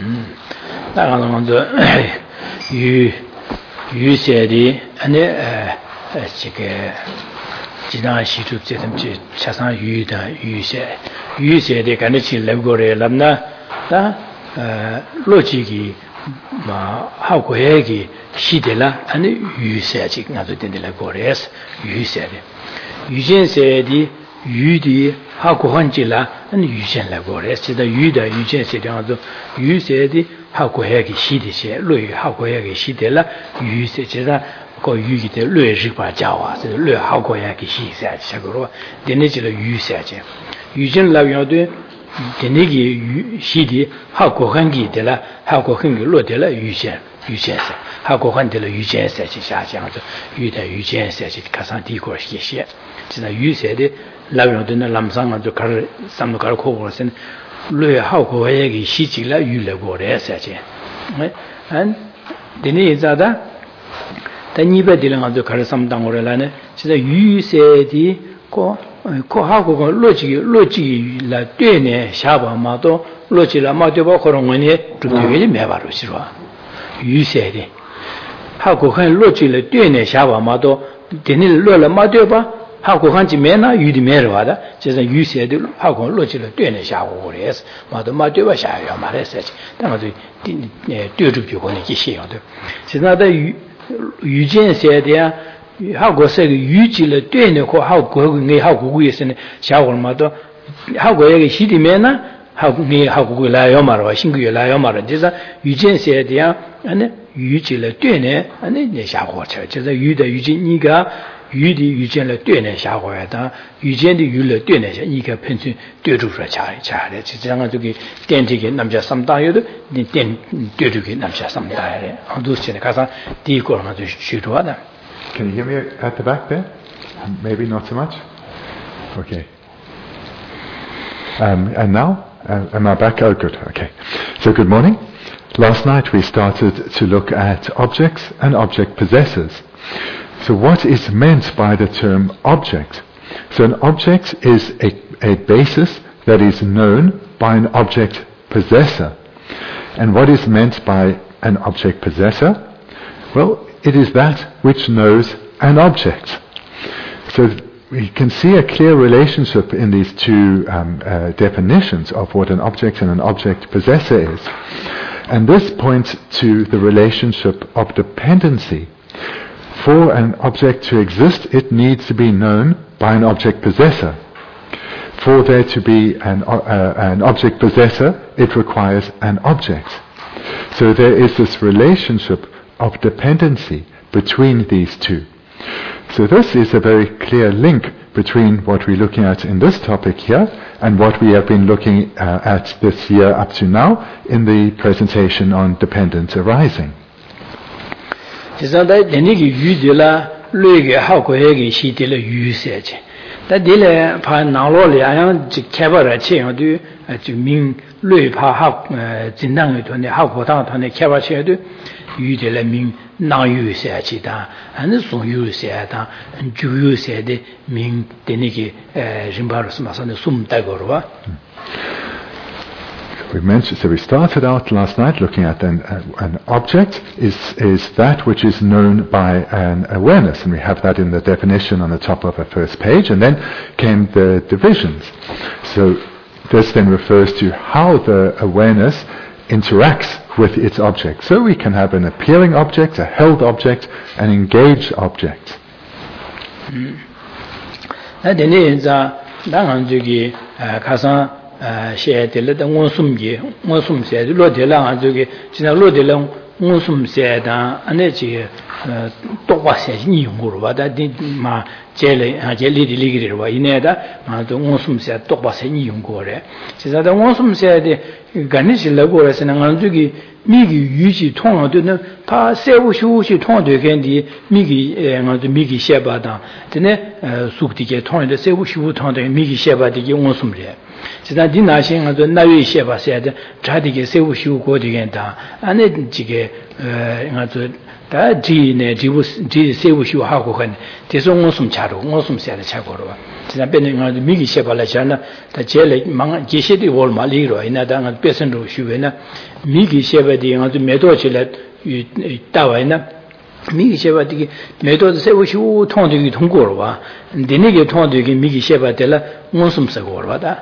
那个먼저 유세리 안에这个지난 시주 제품지 차상 유다 유세的感觉起来过来了呢로직이 마 하고 얘기 시대라 아니 유세지 나도 된다 거래스 유세리 유전세디 유디 하고 한지라 아니 유전라 거래스 지다 유다 유전세량도 유세디 하고 얘기 시대세 로이 하고 얘기 시대라 유세지라 그 유기의 뇌지바 자와 그 뇌하고 얘기 시세 자고로 되네지라 유세지 유전라요도 되네기 시디 하고 한기들라 하고 한기 로들라 유전세 하고 한들라 유전세 지샤장도 유다 유전세 가상 디고 시시 지나 유세의 라요도는 남상도 가르 삼도 가르 고고선 뇌하고 얘기 시지라 유래고래세지 안 되네자다 단이베들랑도 가르 삼당고래라네 진짜 유세디 하고 로지라 되네 샤바마도 로지라 마도바 그런거니 두개지 매바로 싫어 유세디 하고 한 로지라 되네 샤바마도 되네 로라 마도바 하고 한지 매나 유디 매러와다 제가 유세디 하고 로지라 되네 샤고 그래서 마도바 샤야 말했어지 당아도 띄어주고는 기시요도 지나다 유전세대야 하고 세 유지를 되네고 하고 네 하고 위에서는 샤고마도 하고 여기 시디면나 하고 네 하고 라요 말아 신규 라요 말아 그래서 유전세대야 아니 유지를 되네 아니 네 샤고 그래서 유的유진이가 유디 유전을 되네 샤고야다 유전의 유를 되네 이가 편수 되주서 잘해 지장아 저기 덴티게 남자 삼다여도 덴 되주게 남자 삼다래 어두스네 가서 디고라도 쉬도하다. Can you hear me at the back there? Maybe not so much. Okay. And now, am I back? Oh, good. Okay. So, good morning. Last night we started to look at objects and object possessors. So, what is meant by the term object? So, an object is a basis that is known by an object possessor. And what is meant by an object possessor? Well, it is that which knows an object. So we can see a clear relationship in these two definitions of what an object and an object possessor is. And this points to the relationship of dependency. For an object to exist, it needs to be known by an object possessor. For there to be an object possessor, it requires an object. So there is this relationship of dependency between these two. So this is a very clear link between what we're looking at in this topic here and what we have been looking at this year up to now in the presentation on dependent arising. So we started out last night looking at an object is that which is known by an awareness, and we have that in the definition on the top of the first page, and then came the divisions. So this then refers to how the awareness interacts with its object. So we can have an appearing object, a held object, an engaged object. 미기 유지 통화도는 파 세우슈시 통화되겐디 미기 미기 셰바다 되네 숙디게 통화데 세우슈 통화데 미기 셰바디게 온숨래 지난 디나싱아도 나위 셰바세데 자디게 세우슈 고디겐다 안에 지게 아주 다 지네 지 세우시고 하고 한 대성 원숨 차로 원숨 세다 차고로 진짜 배는 미기 셰발라잖아 다 제일 망 제시디 월 말리로 이나다 배선로 쉬베나 미기 셰바디 아주 매도질에 따와이나 미기 셰바디 매도 세우시고 통되기 통고로 봐 니네게 통되기 미기 셰바들라 원숨 세고로 봐다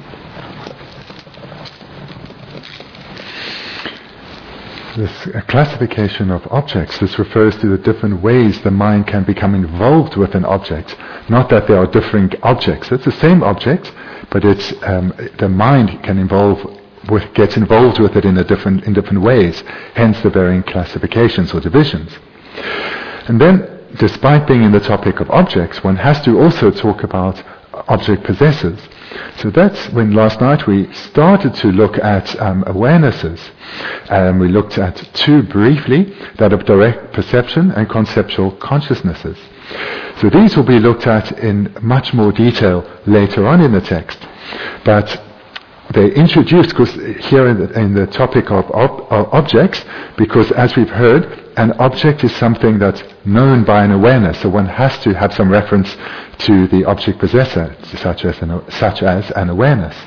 This classification of objects, this refers to the different ways the mind can become involved with an object. Not that there are different objects. It's the same object, but it's the mind can gets involved with it in different ways. Hence the varying classifications or divisions. And then, despite being in the topic of objects, one has to also talk about object possessors. So that's when last night we started to look at awarenesses. We looked at two briefly, that of direct perception and conceptual consciousnesses. So these will be looked at in much more detail later on in the text. But they introduced, because here in the topic of objects, because as we've heard, an object is something that's known by an awareness, so one has to have some reference to the object possessor, such as an awareness.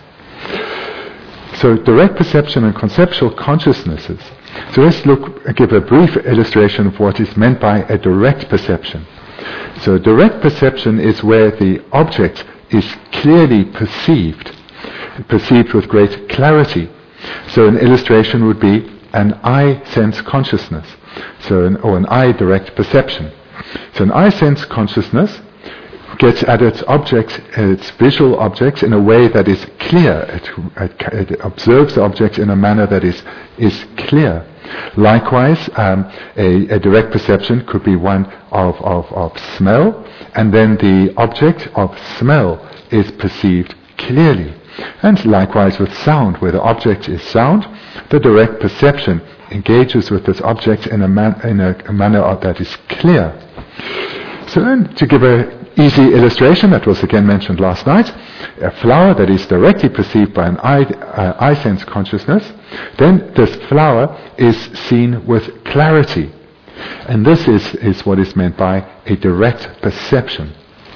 So direct perception and conceptual consciousnesses. So let's give a brief illustration of what is meant by a direct perception. So direct perception is where the object is clearly perceived with great clarity. So an illustration would be an eye sense consciousness, or an eye direct perception. So an eye sense consciousness gets at its visual objects in a way that is clear. It observes the objects in a manner that is clear. Likewise, a direct perception could be one of smell, and then the object of smell is perceived clearly. And likewise with sound, where the object is sound, the direct perception engages with this object in a manner that is clear. So then, to give an easy illustration that was again mentioned last night, a flower that is directly perceived by an eye sense consciousness, then this flower is seen with clarity. And this is what is meant by a direct perception.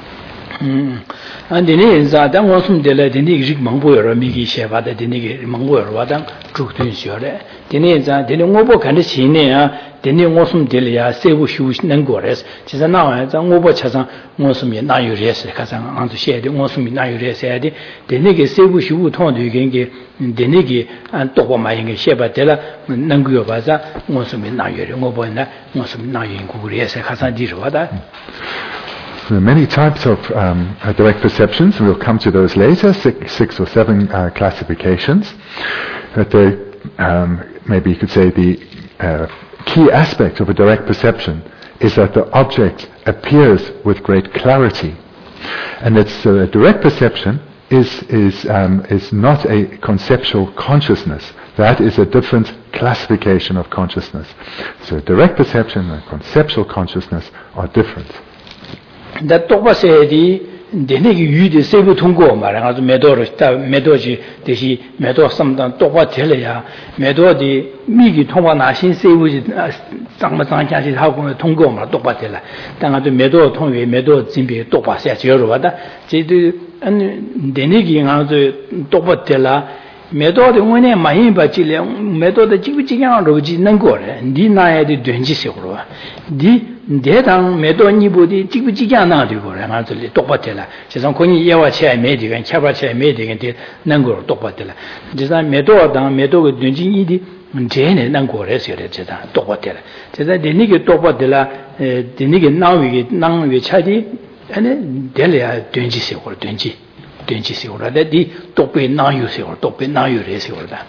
And dine zadan wasum dele dine rig mangbo yoro migi sheba de dine mangbo yoro wadan trukdun shore dine za dine ngobo kan de sine ya dine wasum dele ya sebu shu nan gores jiza na wa za ngobo chasan wasum ye na yures ka san an zu she de wasum na yures ya de dine ge sebu shu thon de ge dine ge an to ba ma yin ge sheba de la nan gu yo ba za wasum na yure ngobo na wasum na yin gu res ka san di ro da. There are many types of direct perceptions, and we'll come to those later, six or seven classifications. But maybe you could say the key aspect of a direct perception is that the object appears with great clarity. And it's a direct perception is not a conceptual consciousness. That is a different classification of consciousness. So direct perception and conceptual consciousness are different. That Topasedi, the Nigi Yudi Sebu Tungo, Maranga Medoji, the she Medo Samdan Topa Telia, Medo di Migi Tomana Shin Sebu Samasan Kashi Haku Tungo, Topatella, Tanga to Medo Tongi, Medo Zimbi Topa Saturada, and the Nigi and the Topatella. Medo the one Mahimba Chile, Medo the Chibichigan Roji Nangore, and deny the Dunji Sura. Dedan Medo Nibudi, Chibichigana, and actually Topatella. She's on Koni Yawacha made and Chabacha made and Nangor Topatella. Design Medo down Medo with Dunji, Jane and Nangore, Topatella. So that the nigger Topatella, the nigger now we get Nang with Chadi, and Delia Dunji Sura, Dunji. Dunji Sura, that the Tope now you see or Tope now you raise your that.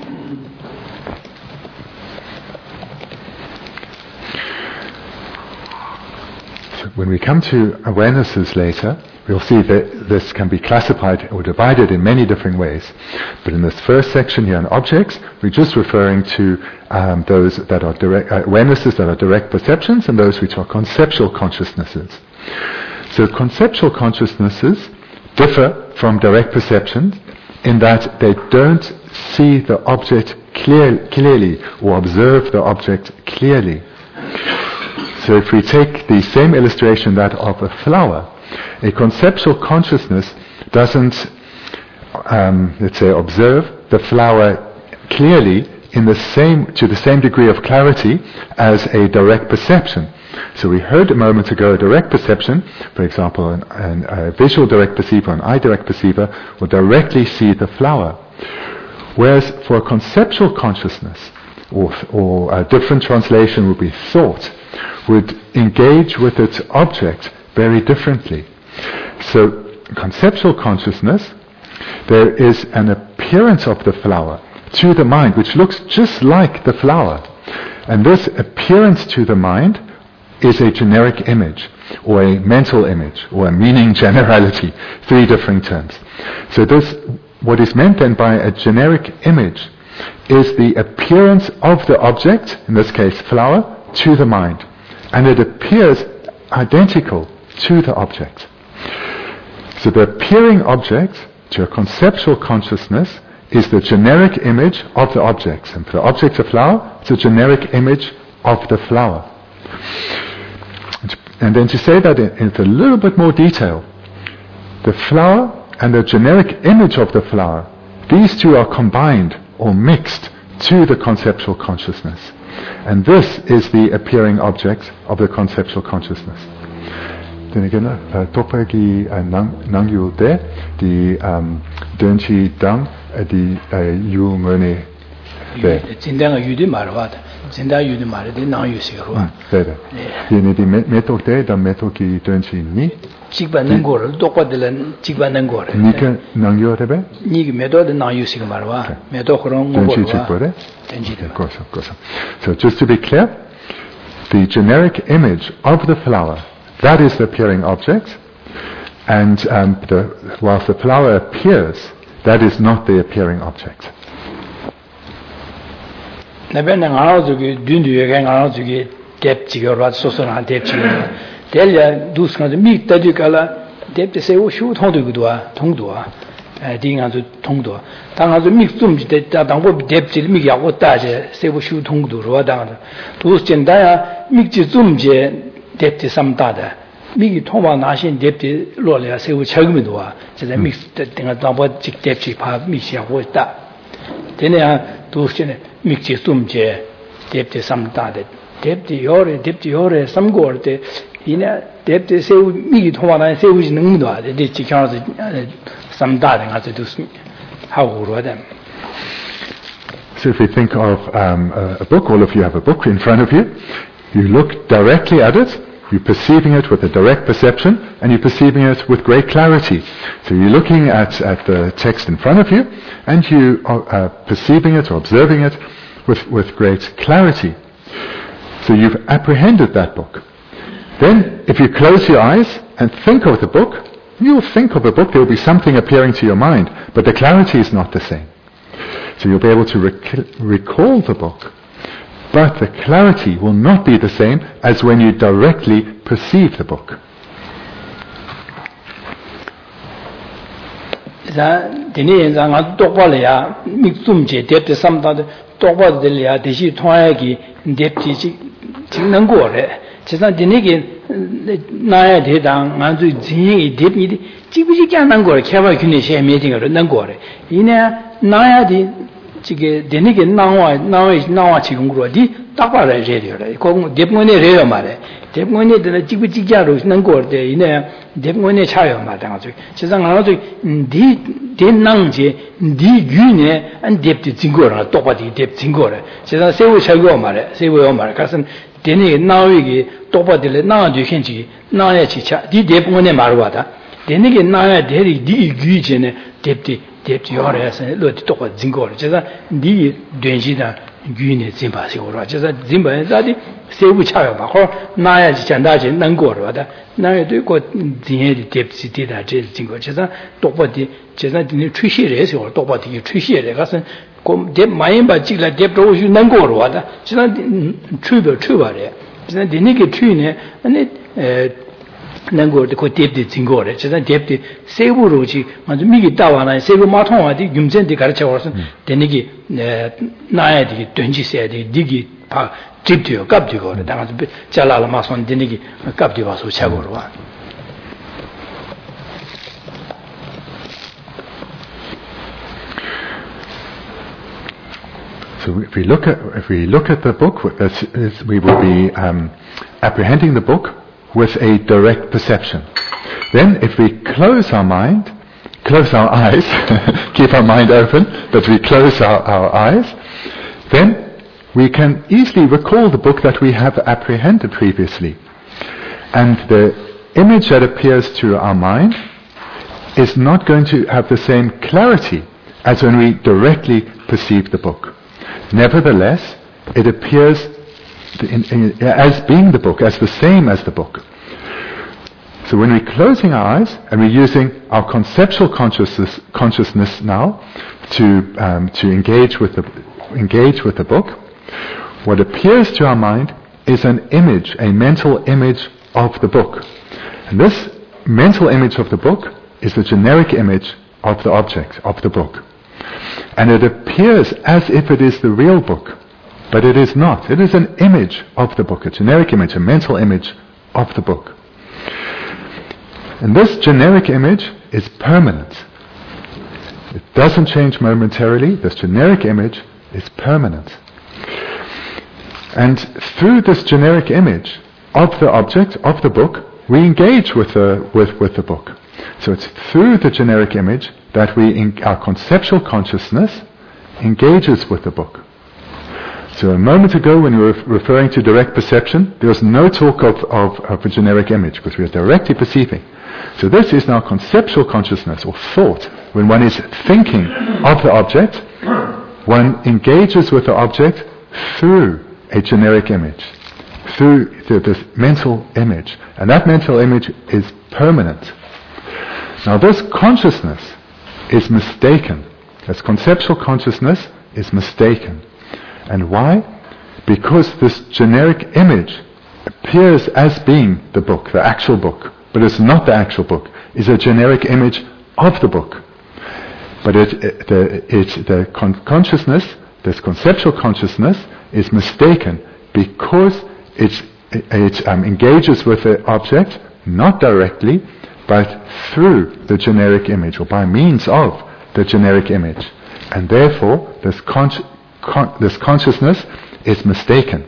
When we come to awarenesses later, we'll see that this can be classified or divided in many different ways. But in this first section here on objects, we're just referring to those that are direct awarenesses that are direct perceptions and those which are conceptual consciousnesses. So conceptual consciousnesses differ from direct perception in that they don't see the object clearly or observe the object clearly. So if we take the same illustration, that of a flower, a conceptual consciousness doesn't, let's say, observe the flower clearly to the same degree of clarity as a direct perception. So we heard a moment ago a direct perception, for example, a visual direct perceiver, an eye direct perceiver, will directly see the flower. Whereas for a conceptual consciousness, or a different translation would be thought, would engage with its object very differently. So conceptual consciousness, there is an appearance of the flower to the mind which looks just like the flower. And this appearance to the mind is a generic image, or a mental image, or a meaning generality, 3 different terms. So what is meant then by a generic image is the appearance of the object, in this case flower, to the mind. And it appears identical to the object. So the appearing object to a conceptual consciousness is the generic image of the object. And for the object of flower, it's a generic image of the flower. And then to say that in a little bit more detail, the flower and the generic image of the flower, these two are combined or mixed to the conceptual consciousness. And this is the appearing object of the conceptual consciousness. Then again, topa ki nang yu de, di dunchi dang, di yu mene de. Zindang yu di marwada, zindang yu di marwada, di nang yu sigarwa. Dede. Yene di metok de, da metok ki dunchi ni. Chikba nangor, dokwa dilan chikba nangor. Nika nang yu rebe? Nika meto de nang yu sigarwa. Meto khurong ngorwa. Dunchi chikbore? Dunchi de. Of course. So just to be clear, the generic image of the flower, that is the appearing object, and whilst the flower appears, that is not the appearing object. Naben ngaro zugi dundu yega ngaro zugi dep jigarwa sosona dep jigarwa. Delya dusna de mi tadu kala dep de sewo shu tongdu gudwa tongduwa. Dinga zu tongduwa. Tanga zu mi zum de da dangbo dep jil mi yago da je sewo shu tongdu ro da. Dus jenda ya mi ji zum je dep de samda da. 미기 통화 나신 뎁디 로레아 세우 책임도와 제가 믹스 때가 담보 직접지 파 미시하고 있다. 되네야 도스네 믹지 숨제 뎁디 삼다데 뎁디 요레 삼고할 때 이나 뎁디 세우 미기 통화 나 세우지 능도 돼. 지켜서 삼다데 가서 하고 그러다. So if we think of a book, all of you have a book in front of you, you look directly at it, you're perceiving it with a direct perception, and you're perceiving it with great clarity. So you're looking at the text in front of you, and you are perceiving it or observing it with great clarity. So you've apprehended that book. Then, if you close your eyes and think of the book, you'll think of the book, there will be something appearing to your mind, but the clarity is not the same. So you'll be able to recall the book, but the clarity will not be the same as when you directly perceive the book. 지게 되니게 나와 지금 그러지 딱바라 제리요래. 공 대본에 레요 말에. 대본에 되는 지구지자로 있는 거데 이내 대본에 차요 마당아주. 세상 하나도 디난지 디규네 안 뎁티 진거라 똑바디 뎁 진거래. 세상 세우 차요 말에. 세우요 말에. 가선 되니게 나위기 똑바디래 나도 현지 나야 지차 디 대본에 말와다. 되니게 나야 대리 디규제네 뎁티 뎁티 요래서 로티 똑바 진거래. 제가 니 된지다 규네 진바시고라. 제가 진바에다디 세부 차요 봐. 나야 지찬다지 능거라다. 나야도 있고 진해디 뎁시디다 제 진거. 제가 똑바디 제가 니 취시래서 똑바디 취시래 가서 곰뎁 많이 받지라 뎁도 주 능거라다. 제가 추버래. 제가 니게 추네 아니 nangoor ko tepti zingore chedan tepti sebu roji manju migi tawana sebu mathongwa di yumzen di garcha warsan denigi naya di donji se di digi 파 집디요 갑디고 당아서 잘라라 마선 되니기 갑디 와서 차고로 와. So if we look at the book, we will be apprehending the book with a direct perception. Then, if we close our eyes, keep our mind open, but we close our eyes, then we can easily recall the book that we have apprehended previously. And the image that appears to our mind is not going to have the same clarity as when we directly perceive the book. Nevertheless, it appears as being the book, as the same as the book. So when we're closing our eyes and we're using our conceptual consciousness now to engage with the book, what appears to our mind is an image, a mental image of the book. And this mental image of the book is the generic image of the object, of the book. And it appears as if it is the real book, but it is not. It is an image of the book, a generic image, a mental image of the book. And this generic image is permanent. It doesn't change momentarily. This generic image is permanent. And through this generic image of the object, of the book, we engage with the book. So it's through the generic image that our conceptual consciousness engages with the book. So a moment ago when we were referring to direct perception, there was no talk of a generic image, because we are directly perceiving. So this is now conceptual consciousness, or thought. When one is thinking of the object, one engages with the object through a generic image, through this mental image. And that mental image is permanent. Now this consciousness is mistaken. This conceptual consciousness is mistaken. And why? Because this generic image appears as being the book, the actual book, but it's not the actual book. It's a generic image of the book. But consciousness, this conceptual consciousness, is mistaken because it engages with the object not directly, but through the generic image, or by means of the generic image. And therefore, this consciousness is mistaken.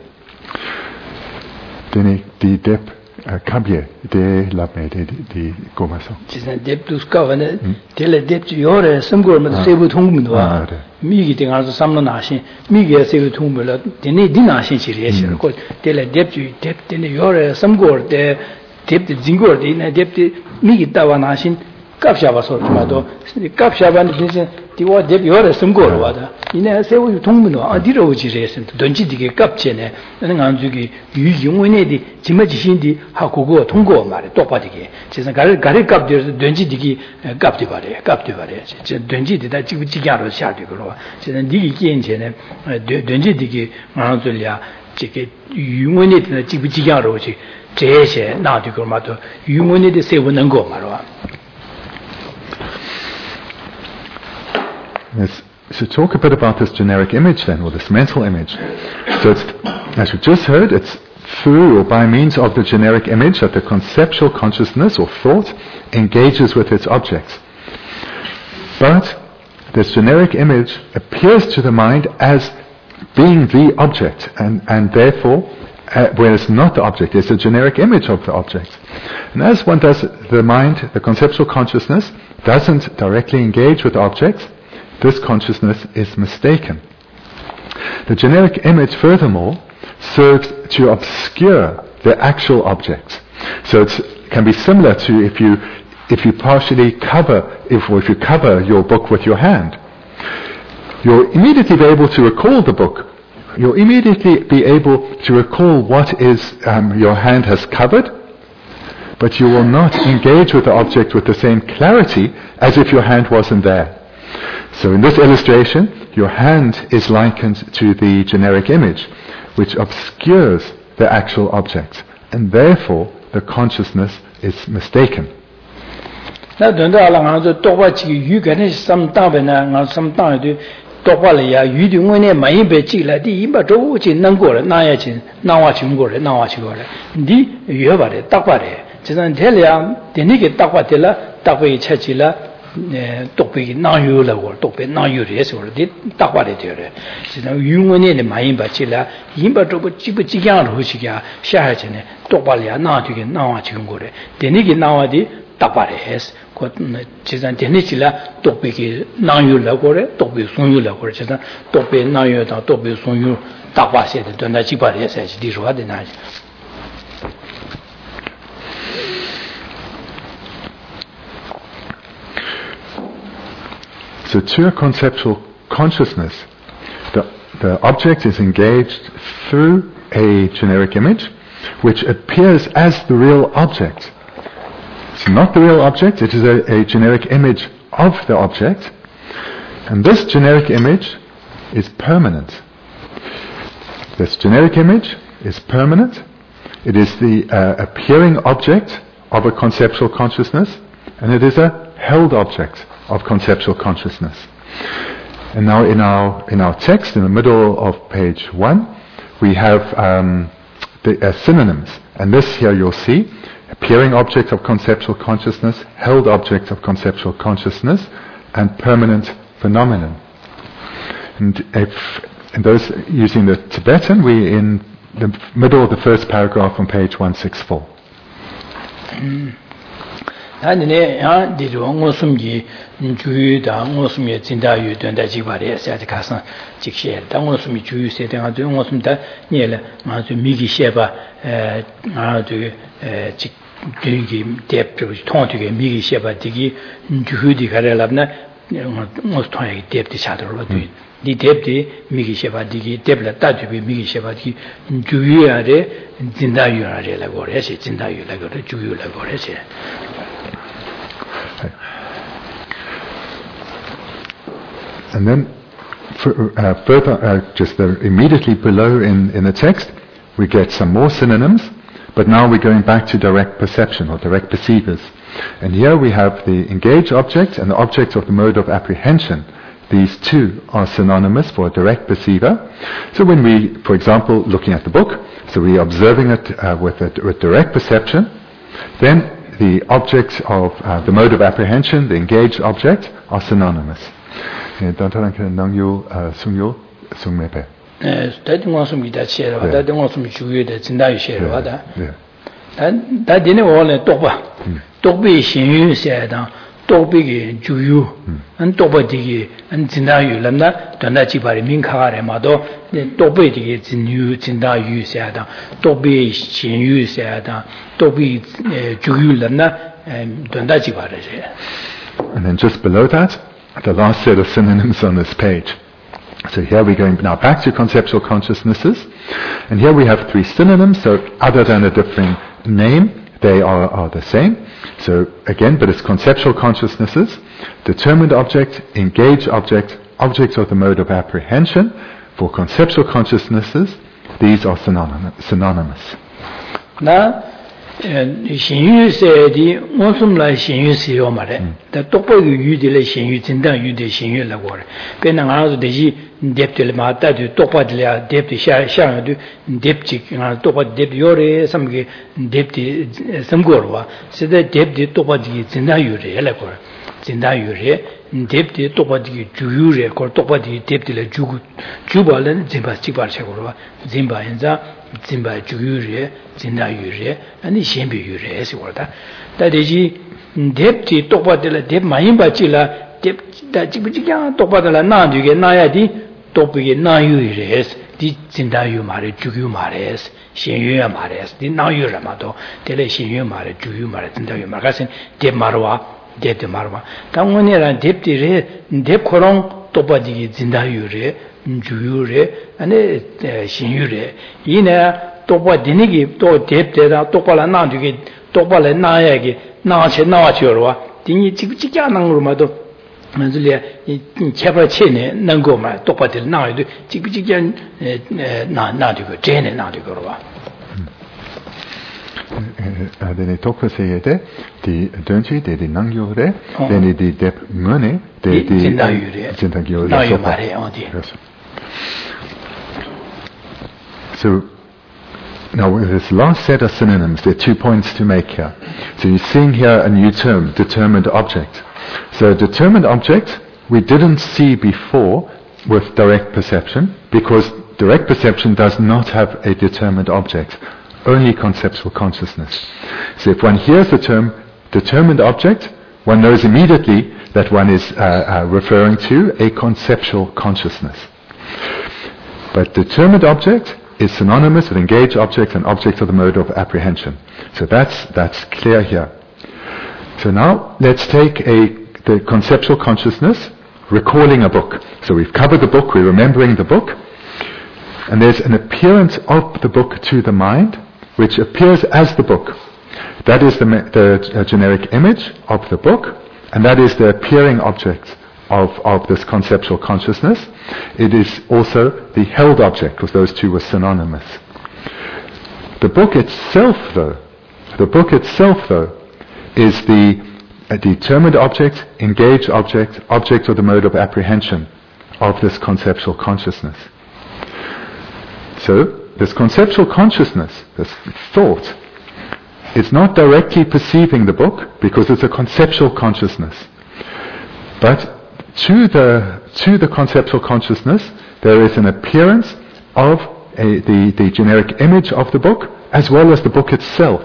Kabye de labme de gomaso. Jisen dep dus kavane tele dep yore samgor ma sebu thongmdo wa mi gi tinga so samno na shin mi gi sebu thongmela dine dina shin chi re shin ko tele dep dine yore samgor de dep de jingor de na dep de mi gi tawa na shin kapsha ba so ma do kapsha ba ni diwa dep yore samgor wa da ine sebu thongmdo adiro ji re shin donji dige kapchene nang anjugi yu yungwene di jimaji shin 하고고 통고 말에 똑바디게 제가 가리 값들 된지디기 값디 바래 제 된지디다 지금 지가로 샤디고로 제가 니기 기엔체네 된지디기 마한줄이야 지게 유문이들 지금 지가로 지 제세 나디고 마도 유문이들 세우는 거 말어. Yes. So talk a bit about this generic image then, or this mental image. So it's, as we just heard, it's through or by means of the generic image that the conceptual consciousness or thought engages with its objects. But this generic image appears to the mind as being the object, and therefore, where it's not the object, it's a generic image of the object. And as one does, the mind, the conceptual consciousness, doesn't directly engage with objects, this consciousness is mistaken. The generic image, furthermore, serves to obscure the actual objects. So it can be similar to if you partially cover, if you cover your book with your hand. You'll immediately be able to recall the book. You'll immediately be able to recall what is your hand has covered, but you will not engage with the object with the same clarity as if your hand wasn't there. So in this illustration, your hand is likened to the generic image, which obscures the actual object, and therefore the consciousness is mistaken. 똑바로야 유등원에 많이 배치라 디 임바 조지 능고래 나야진 나와 중고래 나와 중고래 니 여바래 딱바래 저는 텔이야 되니게 딱바텔라 딱바이 차지라 똑배기 나유라고 똑배 나유래서 그러디 딱바래 되래 저는 유원에 많이 배치라 임바 조고 지부지양으로 하시기야 샤하전에 똑바로야 나되게 나와 중고래 되니게 나와디 딱바래 해서 그 지난 되니지라 똑배기 나유라고 그래 똑배 송유라고 그래 저는 똑배 나유다 똑배 송유 딱바세도 된다 지바래서 디로하데 나지 So to a conceptual consciousness, the object is engaged through a generic image which appears as the real object. It's not the real object, it is a generic image of the object, and this generic image is permanent. This generic image is permanent. It is the appearing object of a conceptual consciousness, and it is a held object of conceptual consciousness. And now in our text, in the middle of page 1, we have the synonyms. And this here you'll see, appearing object of conceptual consciousness, held object of conceptual consciousness, and permanent phenomenon. And those using the Tibetan, we in the middle of the first paragraph on page 164. 아니네 야 디로 응어숨기 주유다 응어숨이 진다유 된다 지바래 세트 가서 직시에 당어숨이 주유세 된가 좀 응어숨다 니래 아주 미기 셰바 아주 직 되게 대표 통되게 미기 셰바 되게 주유디 가래랍나 응어통에 대표 차들로 돼 이 대표 미기 셰바 되게 대표 따주비 미기 셰바 되게 주유야래 진다유야래라고 그래서 진다유라고 그래 주유라고 그래서 And then further, just immediately below in the text, we get some more synonyms, but now we're going back to direct perception or direct perceivers. And here we have the engaged object and the object of the mode of apprehension. These two are synonymous for a direct perceiver. So when we, for example, looking at the book, so we're observing it with direct perception, then the objects of the mode of apprehension, the engaged object, are synonymous. 똑비기 주유 안 똑바디기 안 진다유 람나 단다치바리 민카가레 마도 똑비디기 진유 진다유 세다 똑비 신유 세다 똑비 주유 람나 단다치바레. And then just below that, the last set of synonyms on this page. So here we're going now back to conceptual consciousnesses, and here we have 3 synonyms, so other than a different name, they are the same. So again, but it's conceptual consciousnesses, determined object, engaged object, objects of the mode of apprehension. For conceptual consciousnesses, these are synonymous. Now, 신유 세디 무슨라 신유 세요 말에 다 똑바로 유디래 신유 진단 유디 신유라고 그래. 배는 알아도 되지 뎁들 마다도 똑바로야 뎁이 샤샤도 뎁지 똑바로 뎁 요래 삼게 뎁이 섬거와 세대 뎁이 똑바로 진단 유래라고 그래. 진단 유래 뎁이 똑바로 주유래 그 똑바로 뎁들 주발은 진바 치바르고 진바 인자 진바 주유래 진다 유래 아니 신비 유래 해서 그러다 다대지 뎁지 똑바들 뎁 많이 받지라 뎁다 지부지냥 똑바들라 나되게 나야디 똑비게 나유래 해서 디 진다 유 말에 주유 말에 해서 신유야 말에 해서 디 나유라마도 대래 신유 말에 주유 말에 진다 유 말가선 뎁 말와 뎁 말와 당원이라 뎁디래 뎁 코롱 똑바디게 진다 유래 주유래 아니 신유래 이내 똑바 되니기 또 대대다 똑바라 나주게 똑바라 나야게 나체 나와줘와 딩이 지지지않는 거로마도 먼저래 이 제발 체네 능고마 똑바들 나와도 지지지않 나나주고 제네 나주고 와. Then talk with the don't you, the Nangyore, then the Dep Mune, the Zintagure. So, now with this last set of synonyms, there are 2 points to make here. So you're seeing here a new term, determined object. So a determined object we didn't see before with direct perception, because direct perception does not have a determined object, only conceptual consciousness. So if one hears the term determined object, one knows immediately that one is referring to a conceptual consciousness. But determined object is synonymous with engaged object and object of the mode of apprehension. So that's clear here. So now let's take the conceptual consciousness, recalling a book. So we've covered the book, we're remembering the book, and there's an appearance of the book to the mind, which appears as the book. That is the generic image of the book, and that is the appearing object of this conceptual consciousness. It is also the held object, because those two were synonymous. The book itself, though, is the determined object, engaged object, object of the mode of apprehension of this conceptual consciousness. So, this conceptual consciousness, this thought, it's not directly perceiving the book because it's a conceptual consciousness. But to the conceptual consciousness, there is an appearance of the generic image of the book, as well as the book itself.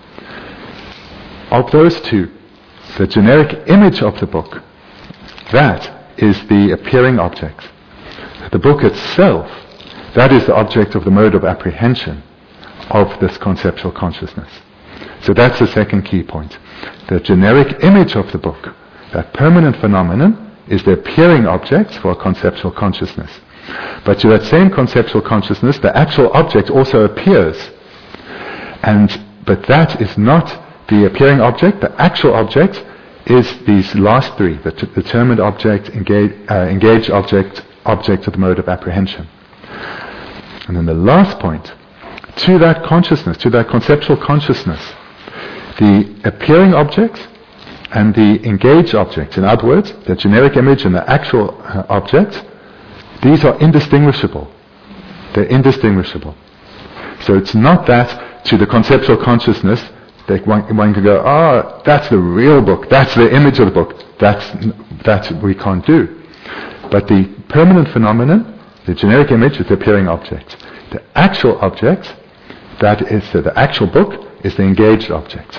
Of those two, the generic image of the book, that is the appearing object. The book itself, that is the object of the mode of apprehension of this conceptual consciousness. So that's the second key point. The generic image of the book, that permanent phenomenon, is the appearing object for a conceptual consciousness. But to that same conceptual consciousness, the actual object also appears. But that is not the appearing object. The actual object is these last three, the determined object, engaged object, object of the mode of apprehension. And then the last point, to that consciousness, to that conceptual consciousness, the appearing object and the engaged object, in other words, the generic image and the actual object, these are indistinguishable. They're indistinguishable. So it's not that to the conceptual consciousness that one can go, that's the real book, that's the image of the book. That's we can't do. But the permanent phenomenon, the generic image, is the appearing object. The actual object, that is the actual book, is the engaged object.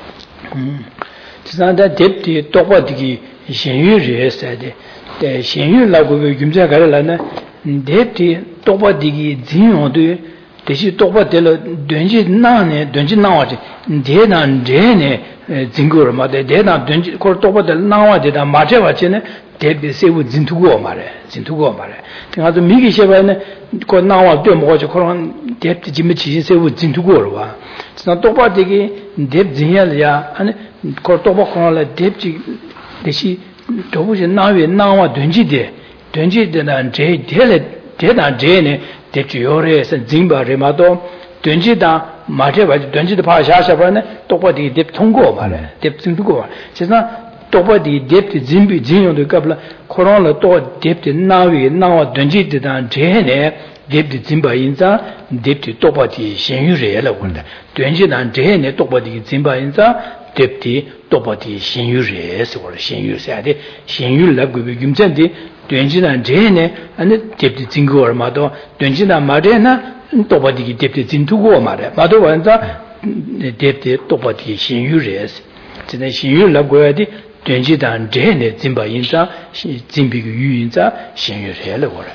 대시 똑바델로 된지 나네 된지 나와지 대난 제네 징거를 마대 대난 된지 걸 똑바델 나와지다 마제와지네 대비 세우 진투고 말해 내가 좀 미기 셔바네 거 나와 또 뭐지 그런 대비 지미 지신 세우 진투고로 와 진짜 똑바되게 대비 진야야 아니 거 똑바 그런래 대비 대시 도부지 나와 된지대난 제 대난 제네 대주요래서 징바레마도 된지다 마제바지 된지도 파샤샤바네 똑바디 뎁 통고 말해 뎁 통고 제가 똑바디 뎁 진비 진용도 갑라 코로나 또 뎁 나와 된지다 제네 뎁 진바인자 뎁 똑바디 신유래라 본다 된지다 제네 똑바디 진바인자 뎁 똑바디 신유래서 월 신유세야데 신유라고 비김전데 된지난 제네 아니 뎁디 진거 얼마도 된지난 말에나 또바디기 뎁디 진두고 말해 마도 완자 뎁디 또바디 신유레스 진짜 신유라고야디 된지단 제네 진바인자 진비기 유인자 신유레라 그래.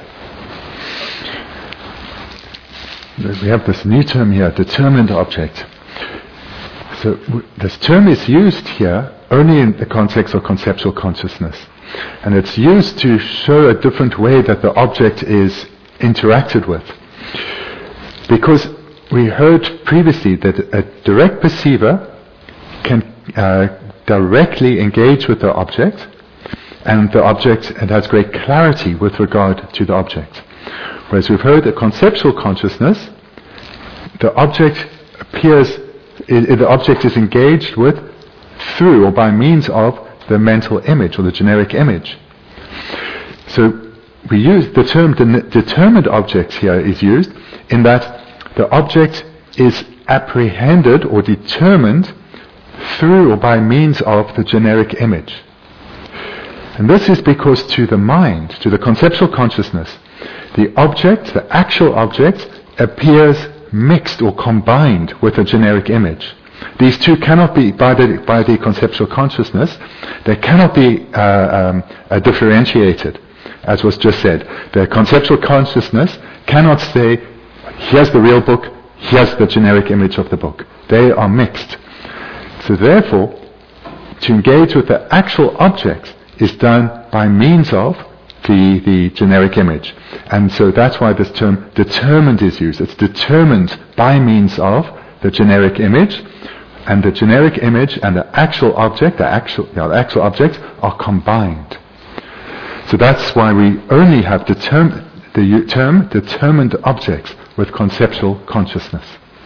We have this new term here, determined object. So this term is used here only in the context of conceptual consciousness. And it's used to show a different way that the object is interacted with. Because we heard previously that a direct perceiver can directly engage with the object, and the object has great clarity with regard to the object. Whereas we've heard that conceptual consciousness, the object appears the object is engaged with through or by means of the mental image or the generic image. So we use the term determined objects here is used in that the object is apprehended or determined through or by means of the generic image. And this is because to the mind, to the conceptual consciousness, the object, the actual object, appears mixed or combined with a generic image. These two cannot be, by the conceptual consciousness, they cannot be differentiated, as was just said. The conceptual consciousness cannot say, here's the real book, here's the generic image of the book. They are mixed. So therefore, to engage with the actual object is done by means of the generic image. And so that's why this term determined is used. It's determined by means of the generic image, and the generic image and the actual object, the actual object are combined. So that's why we only have the term determined objects with conceptual consciousness.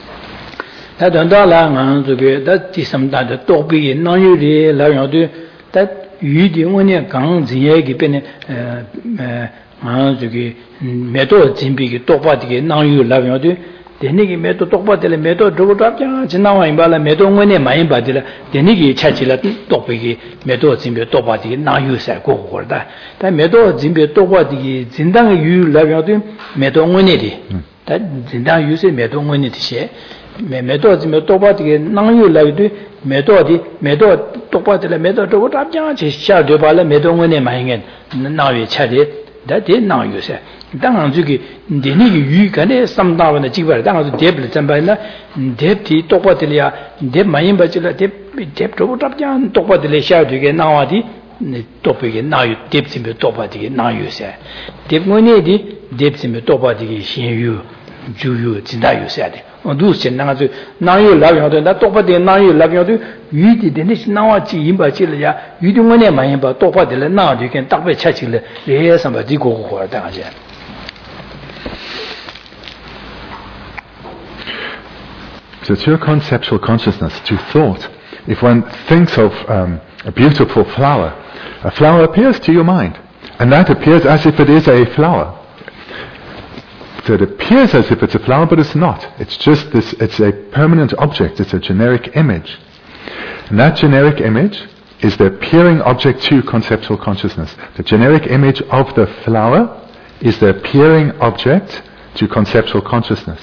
Denigi meto tokpa tele meto drogo tapja jinawa imbala meto ngone maimba dile denigi chachila tokpegi meto zimbe tokpa digi na yu sa go gorda ta meto zimbe tokpa digi zindang yu labya du meto ngone di ta zindang yu se meto ngone di she meto zimbe tokpa digi na yu labya du meto di meto tokpa tele meto drogo tapja che sha de bala meto ngone maingen na yu chade da de na yu sa 당한 저기 데니기 유간에 삼다원의 지발 당한 데블 잠바나 데프티 똑바들이야 데 많이 받질라 데프 도보답장 똑바들이 샤되게 나와디 똑베게 나유 데프심에 똑바디게 나유세 데프모니디 데프심에 똑바디게 신유 주유 진다유세데 어두스 나가서 나유 라비어도 나 똑바디 나유 라비어도 유디 데니스 나와지 임바질이야 유디모네 많이 봐 똑바들이 나와디게 딱베 차질래 레야삼바 디고 고고다 하지 So to your conceptual consciousness, to thought, if one thinks of a beautiful flower, a flower appears to your mind, and that appears as if it is a flower. So it appears as if it's a flower, but it's not. It's just this, it's a permanent object, it's a generic image. And that generic image is the appearing object to conceptual consciousness. The generic image of the flower is the appearing object to conceptual consciousness.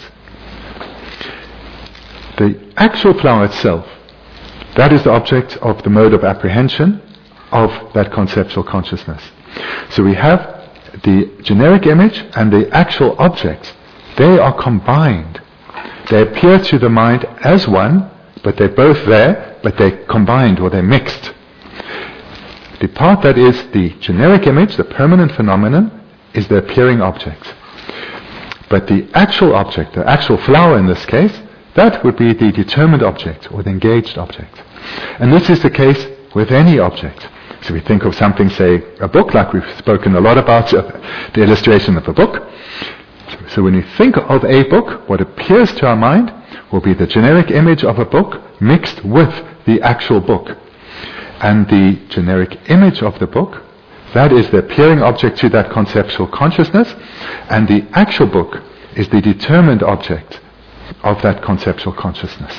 The actual flower itself, that is the object of the mode of apprehension of that conceptual consciousness. So we have the generic image and the actual object. They are combined. They appear to the mind as one, but they're both there, but they're combined or they're mixed. The part that is the generic image, the permanent phenomenon, is the appearing object. But the actual object, the actual flower in this case, that would be the determined object or the engaged object. And this is the case with any object. So we think of something, say, a book, like we've spoken a lot about the illustration of a book. So when we think of a book, what appears to our mind will be the generic image of a book mixed with the actual book. And the generic image of the book, that is the appearing object to that conceptual consciousness, and the actual book is the determined object of that conceptual consciousness.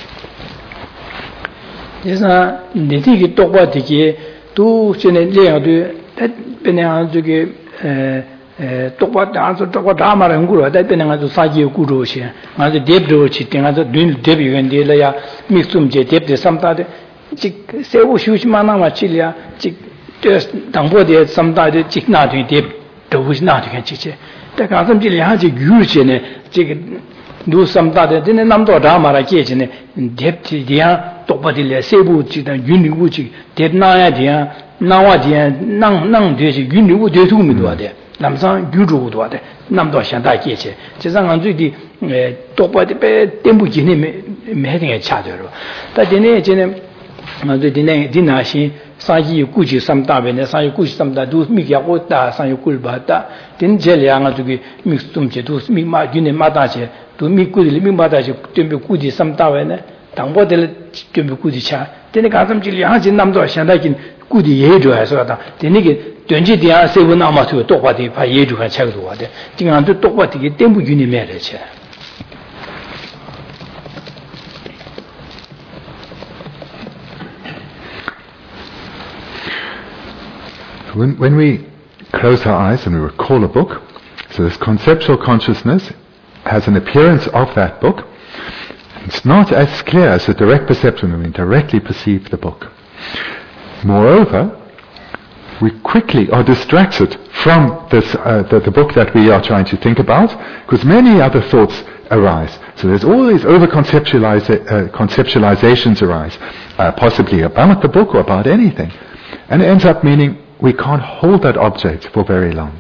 Yesa niti tokwa tiki tu chene leadu that benang zuge tokwa danso tokwa damara nguru that benang zu saji guru shi ma de debdo chi tinga zu dun debi wen de la ya mixum je debde samta de chi sewu shuchi mana ma chilya chi dangbo de samta de chi na de deb do na de chi che da ga sam ji ya ji yu che ne chi do samta de ne namdo damara ke che ne debti dia tokpadile sebu chi da yunigu chi de na ya dia nawa dia nang de chi yunigu de tu mi do de namsang gyuru do de namdo shan da ke che che sang an zui di tokpade pe tembu ji ne me de cha de ro ta de ne che ne ma de ne dina shi sa yi gu ji samta be ne sa yi gu ji samta du mi ya ko da sa yi gu ba da din je liang a zui mi sum che du mi ma yune ma da che du mi gu li mi ma da che tembu gu ji samta we ne 당보들 좀 꾸디차 되네 가슴질 양진 남도 상당히 꾸디 예조해서 되네게 된지디야 세분 아마도 똑바디 봐 예조가 차도 와데 지금도 똑바디 땜부 유니 매래체 When we close our eyes and we recall a book, so this conceptual consciousness has an appearance of that book. It's not as clear as a direct perception when we directly perceive the book. Moreover, we quickly are distracted from this, the book that we are trying to think about, because many other thoughts arise. So there's all these conceptualizations arise, possibly about the book or about anything. And it ends up meaning we can't hold that object for very long.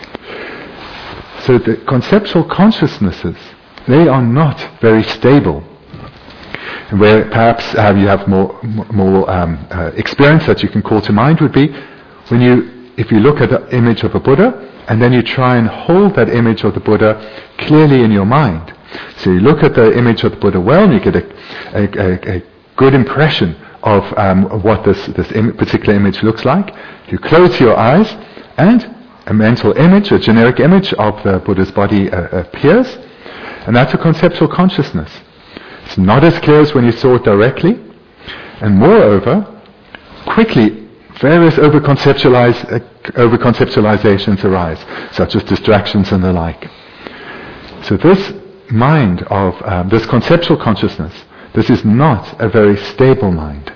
So the conceptual consciousnesses, they are not very stable. Where perhaps you have more experience that you can call to mind would be if you look at the image of a Buddha and then you try and hold that image of the Buddha clearly in your mind. So you look at the image of the Buddha well and you get a good impression of what this particular image looks like. You close your eyes and a mental image, a generic image of the Buddha's body appears, and that's a conceptual consciousness. It's not as clear as when you saw it directly, and moreover, quickly various over-conceptualizations arise, such as distractions and the like. So this mind of this conceptual consciousness, this is not a very stable mind.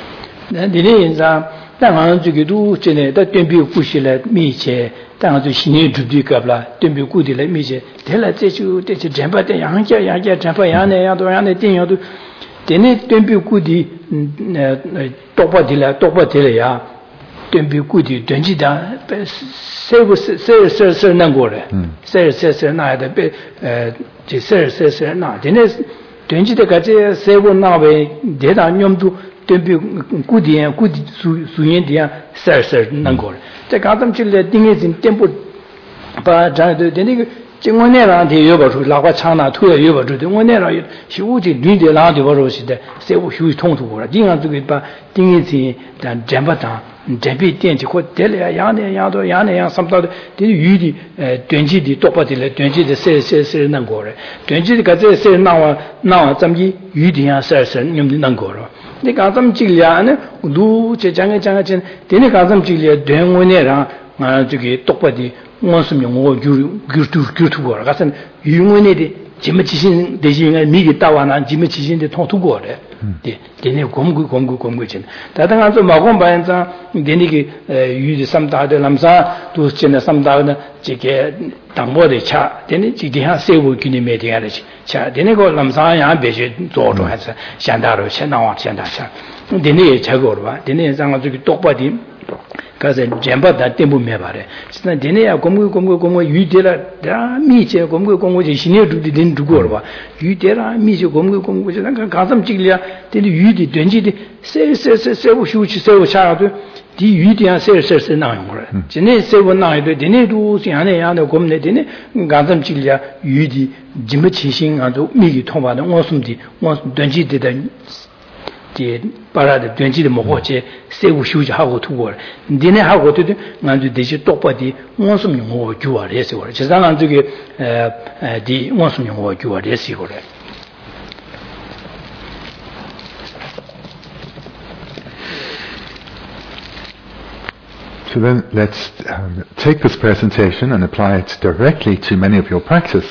지메치신 대신에 미기 따와나 지메치신데 통투고래. 데네 곰고 다당한서 마곤 바엔자 데니기 유지 삼다데 남사 도스체나 삼다나 지게 당보데 차 데니 지디하 세부 기니메 되야지. 차 데네고 남사야 베제 조조 해서 샹다로 챤나와 챤다차. 데네 작어로 봐. 데네 장가 저기 똑바디 가서 잼바다 템부 메바래. 진짜 데네야 곰고 유데라 다 미체 곰고 신이 두디든 두고로 봐. 유데라 미체 곰고 난 가슴 찌리야. 데니 유디 된지디 세부 슈치 세부 차도 디 유디야 세세 나온 거래. 진에 세부 나이도 데네도 시안에야네 곰네 데네 가슴 찌리야 유디 짐의 치신 아주 미기 통과는 원숨디 원숨 된지디다 제 바라데 된지도 먹어지 세부 휴지 하고 두고 니네 하고 또 난도 대시 똑바디 원숨 용어 주어래서 그래. 제상한 저기 디 원숨 용어 주어래서 그래. So then let's take this presentation and apply it directly to many of your practice.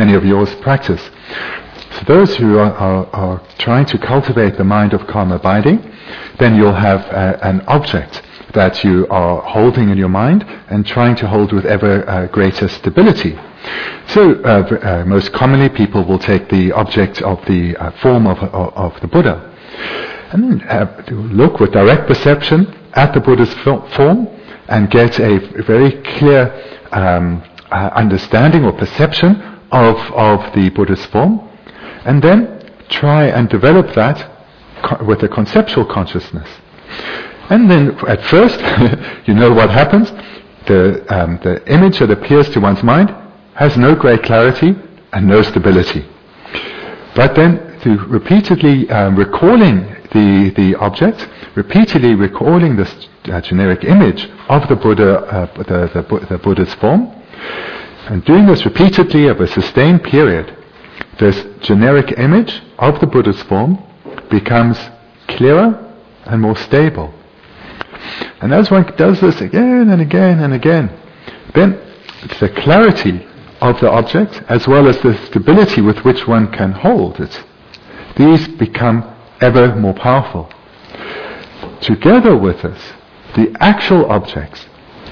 So those who are trying to cultivate the mind of calm abiding, then you'll have an object that you are holding in your mind and trying to hold with ever greater stability. So most commonly people will take the object of the form of the Buddha and look with direct perception at the Buddha's form and get a very clear understanding or perception of the Buddha's form. And then try and develop that with a conceptual consciousness. And then at first, you know what happens. The image that appears to one's mind has no great clarity and no stability. But then through repeatedly recalling the object, repeatedly recalling this generic image of the Buddha, the Buddha's form, and doing this repeatedly over a sustained period, this generic image of the Buddha's form becomes clearer and more stable. And as one does this again and again and again, then the clarity of the object, as well as the stability with which one can hold it, these become ever more powerful. Together with this, the actual object,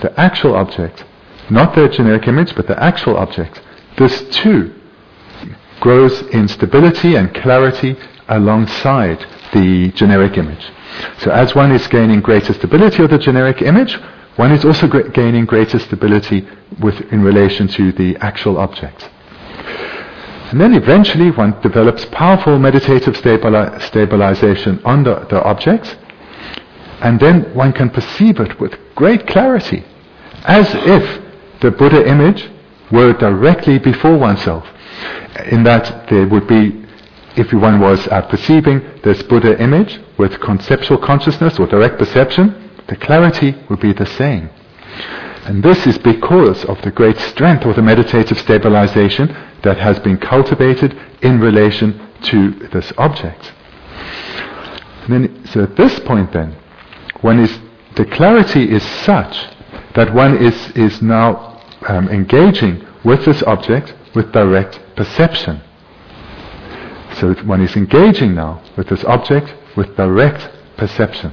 not the generic image, but the actual object, this too grows in stability and clarity alongside the generic image. So as one is gaining greater stability of the generic image, one is also gaining greater stability in relation to the actual object. And then eventually one develops powerful meditative stabilization on the object, and then one can perceive it with great clarity, as if the Buddha image were directly before oneself, in that there would be, if one was perceiving this Buddha image with conceptual consciousness or direct perception, the clarity would be the same. And this is because of the great strength of the meditative stabilization that has been cultivated in relation to this object. And then, so at this point then, the clarity is such that one is now engaging with this object with direct perception. So one is engaging now with this object with direct perception.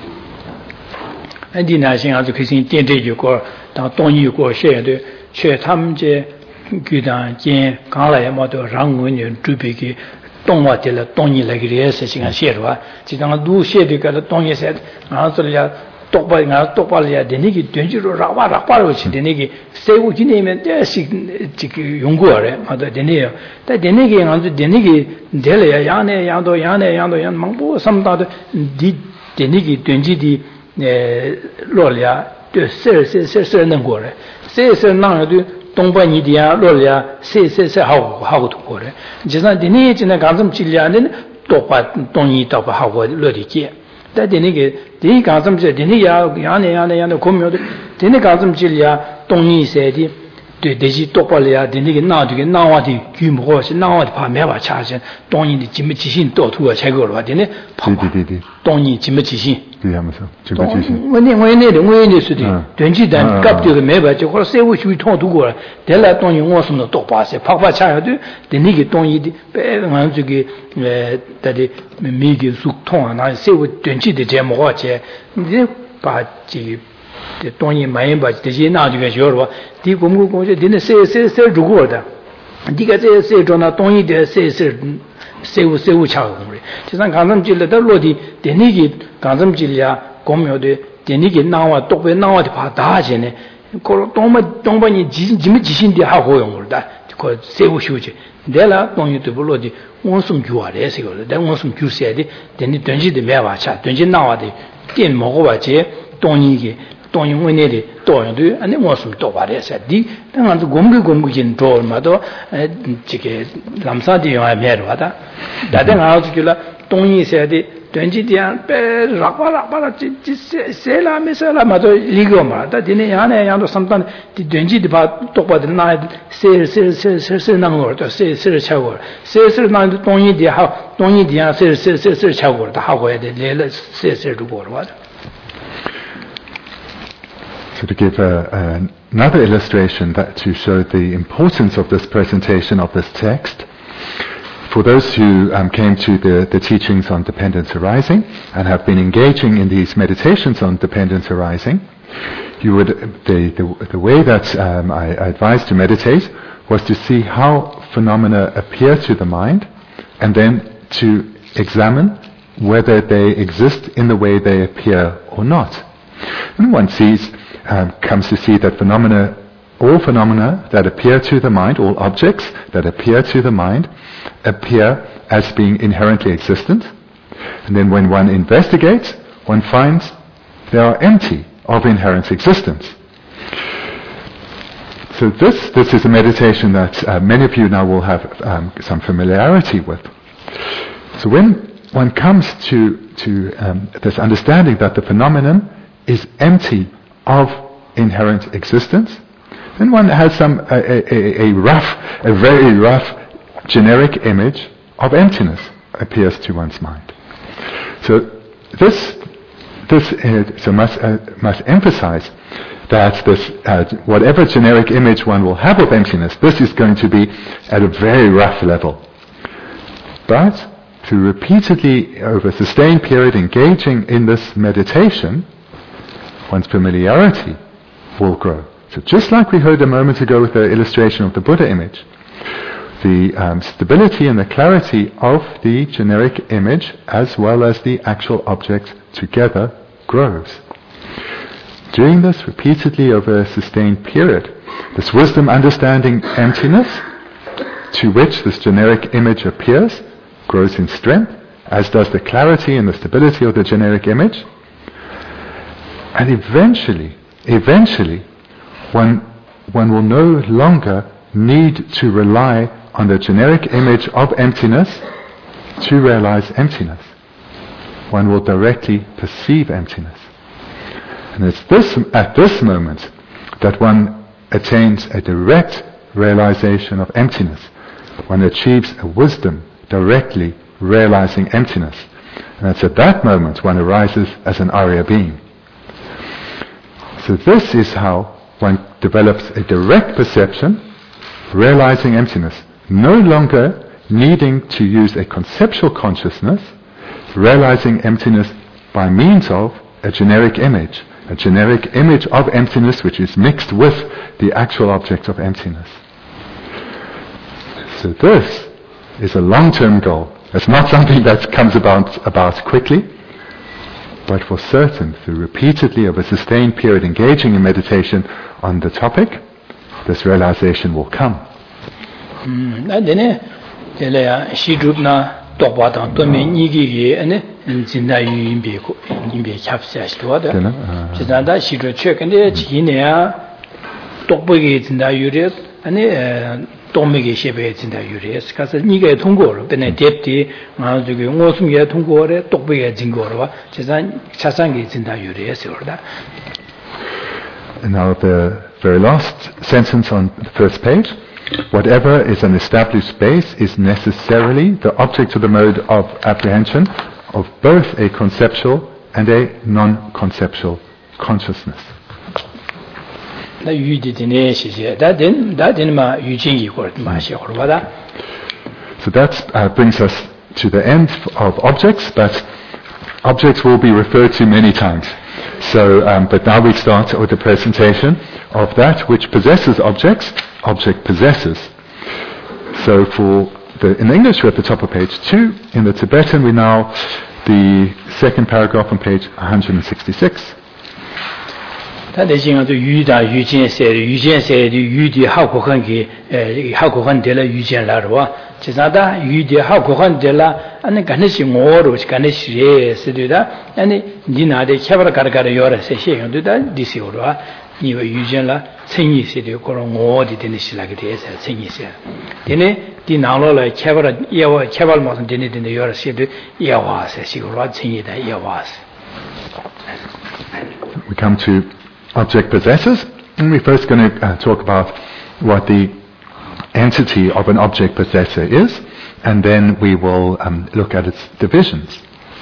And in I think as you can you go down don't you go share the share tam je gyudan jen kala ma do rang wen yu tu bi ki dong wa de le dong yi le ge se xin xie de wa ji dang du xie de ge dong yi se nga zo ya tok ba le ya de ni gi duen ji ro ra wa ro chi de ni gi se wu ji ni men de si ji gi yong guo re ma de ni ya da de ni gi nga zo de ni gi de le ya yang ne yang do mang bu sam da de ni gi duen ji di落了对是能过来是那的东北你的呀落了是好过来就像的你现在刚这么几年的多把东西到不好过落的接但的那个的刚这么这的你呀的公庙的的你刚这么几年东西些的对这些多把了呀的那个那话的规模是那话的怕没法查询东西的怎么执行到土采购了的呢对东西怎么执行对呀，没错，这个就是。 我那是的，短期的搞不掉的没办法，就或者社会主义通度过了，得了东西我什么都把些，怕差下对，的那个东西的，别俺这个他的每个数通啊，那社会短期的节目或者你把这个的东西买把这些拿这个学了吧，第公司的那社如果的，这个这中呢东西的社会差工的，就像刚才讲了，到落地的那个刚才讲了，公庙的的那个拿话东北拿话的怕大些呢，可东北你几么几心的好好用的，可社会修去，来了东西对不落地，我送旧啊的这个了，但我送旧些的，的你短期的没法吃，短期拿话的电毛话这东西的。东西我那的多样的，安尼我是多把的些的，当然是公共建筑嘛都这个南沙地方还没有的，但是俺是觉得东西些的短期的别拉巴拉这谁啦没谁啦嘛都理个嘛，但今年样都上当的短期的把多把的那谁那个的谁超过，谁那东西的好东西的谁超过的好过的来了谁如果的话的。 So to give another illustration to show the importance of this presentation of this text, for those who came to the teachings on dependence arising and have been engaging in these meditations on dependence arising, you would the way that I advised to meditate was to see how phenomena appear to the mind, and then to examine whether they exist in the way they appear or not. And one comes to see that all phenomena that appear to the mind, all objects that appear to the mind, appear as being inherently existent. And then when one investigates, one finds they are empty of inherent existence. So this is a meditation that many of you now will have some familiarity with. So when one comes to this understanding that the phenomenon is empty of inherent existence, then one has a very rough generic image of emptiness appears to one's mind. So this must emphasize that this whatever generic image one will have of emptiness, this is going to be at a very rough level. But through repeatedly over a sustained period engaging in this meditation, one's familiarity will grow. So just like we heard a moment ago with the illustration of the Buddha image, the stability and the clarity of the generic image as well as the actual object together grows. Doing this repeatedly over a sustained period, this wisdom understanding emptiness to which this generic image appears grows in strength, as does the clarity and the stability of the generic image. And eventually, one will no longer need to rely on the generic image of emptiness to realize emptiness. One will directly perceive emptiness. And it's at this moment that one attains a direct realization of emptiness. One achieves a wisdom directly realizing emptiness. And it's at that moment one arises as an Arya being. So this is how one develops a direct perception, realizing emptiness, no longer needing to use a conceptual consciousness, realizing emptiness by means of a generic image of emptiness which is mixed with the actual object of emptiness. So this is a long-term goal. It's not something that comes about quickly, but for certain, through repeatedly over a sustained period engaging in meditation on the topic, this realization will come. 동맥이 쉐베 진다 유리스 가서 니가 통고로 근데 뎁디 저기 오숨이야 통고래 똑배에 진거로 재산 차상이 진다 유리스 그러다. And now the very last sentence on the first page. Whatever is an established space is necessarily the object of the mode of apprehension of both a conceptual and a non-conceptual consciousness. So that brings us to the end of objects, but objects will be referred to many times. So, but now we start with the presentation of that which possesses objects, object possesses. So in English we're at the top of page 2, in the Tibetan we now, the second paragraph on page 166. 他的经常就遇到遇见谁的遇的好可恨给好可恨得了遇见了是吧？其实他遇的好可恨得了，那干的是我了，干的是是对的，那你拿的开不了干的要了这些样对的，你是了吧？你会遇见了诚意是的，可能我的真的是那个的是诚意是，真的你拿了开不了也我开不了马上真的要了是的也话是是了诚意的也话是。 We come to object possessors, and we're first going to talk about what the entity of an object possessor is, and then we will look at its divisions.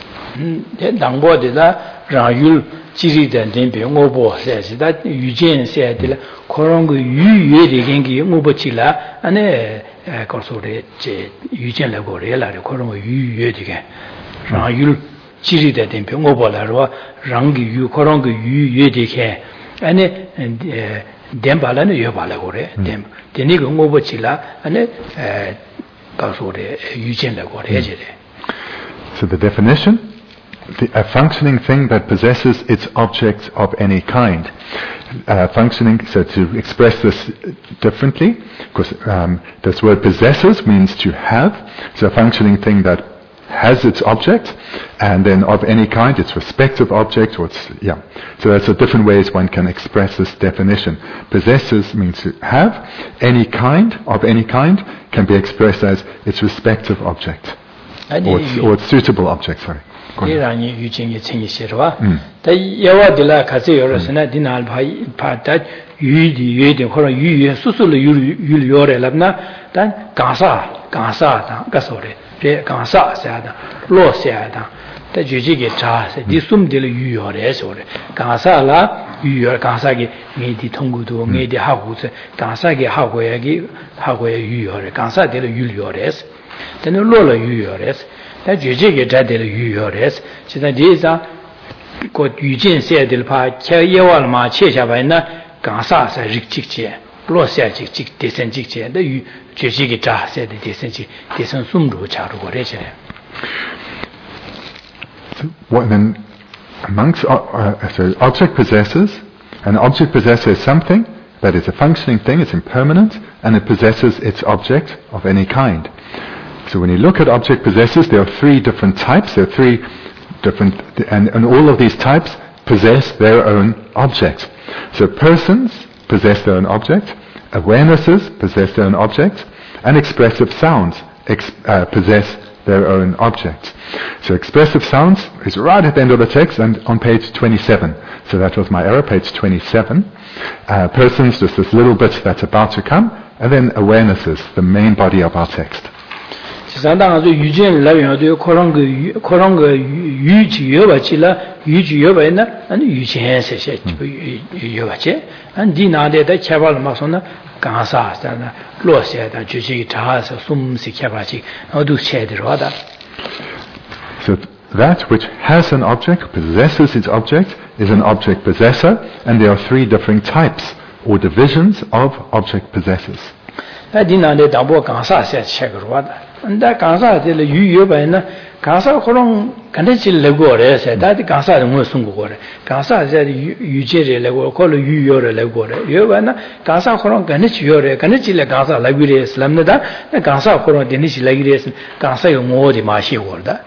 So the definition, a functioning thing that possesses its object of any kind. Functioning, so to express this differently, because this word possesses means to have, so a functioning thing that has its object, and then of any kind, its respective object, or its, So that's the different ways one can express this definition. Possesses means to have, any kind, of any kind, can be expressed as its respective object. or it's suitable object, sorry. 이란이 유진이 챙기시러와 다 여와들라 같이 열었으나 디날 파다 유디 호라 유유 수술로 유요래랍나 단 강사다 가서래 제 강사사다 로세다 다 주지게 자세 디숨들 유요래서래 강사라 유요 강사게 메디 통구도 메디 하고서 강사게 하고에 유요래 강사들 유요래서 되는 로로 유요래서 다 주지게 자들 유요래서 지다 제자 그 유진세들 파 제예월마 체샤바이나 강사사 직직제 로세직직 대선직제 다 주지게 자세의 대선직 대선 숨로 자르고 그래서 what then amongst so object possessors, an object possessor is something that is a functioning thing, it's impermanent, and it possesses its object of any kind. So when you look at object possessors, there are three different types. There are three different, and all of these types possess their own object. So persons possess their own object, awarenesses possess their own object, and expressive sounds possess their own object. So expressive sounds is right at the end of the text and on page 27. So that was my error, page 27. Persons, just this little bit that's about to come, and then awarenesses, the main body of our text. 상당하죠. 유진 라면도 그런 거 유지여바지라 유지여바이나 아니 유지해서 유여바지 안 디나데다 차발 막선나 강사잖아 로세다 주지 자서 숨시 켜바지 어두 쳇들어다. So that which has an object, possesses its object, is an object possessor, and there are three different types or divisions of object possessors. 디나데 담보 강사세 책으로다. 근데 강사들 유여바이나 강사 그런 간대질 레고래서 다들 강사를 뭐 숨고래 강사들 유제를 레고 콜로 유여를 레고래 여바나 강사 그런 간대지여래 간대질에 강사 라기래 슬람나다 강사 그런 데니시 라기래 강사요 뭐디 마시고다.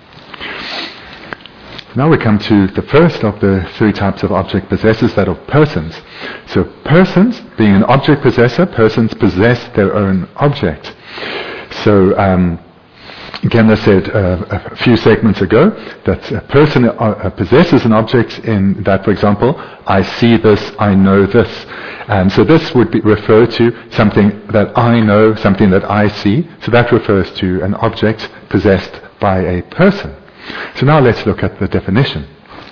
Now we come to the first of the three types of object possessors, that of persons. So persons, being an object possessor, persons possess their own object. So again, I said a few segments ago that a person possesses an object in that, for example, I see this, I know this. So this would refer to something that I know, something that I see. So that refers to an object possessed by a person. So now let's look at the definition.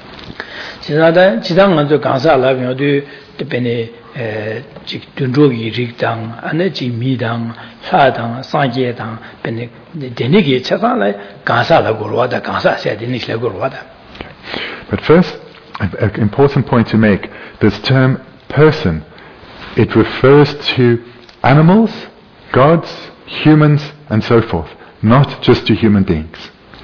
But first, an important point to make, this term person, it refers to animals, gods, humans, and so forth, not just to human beings.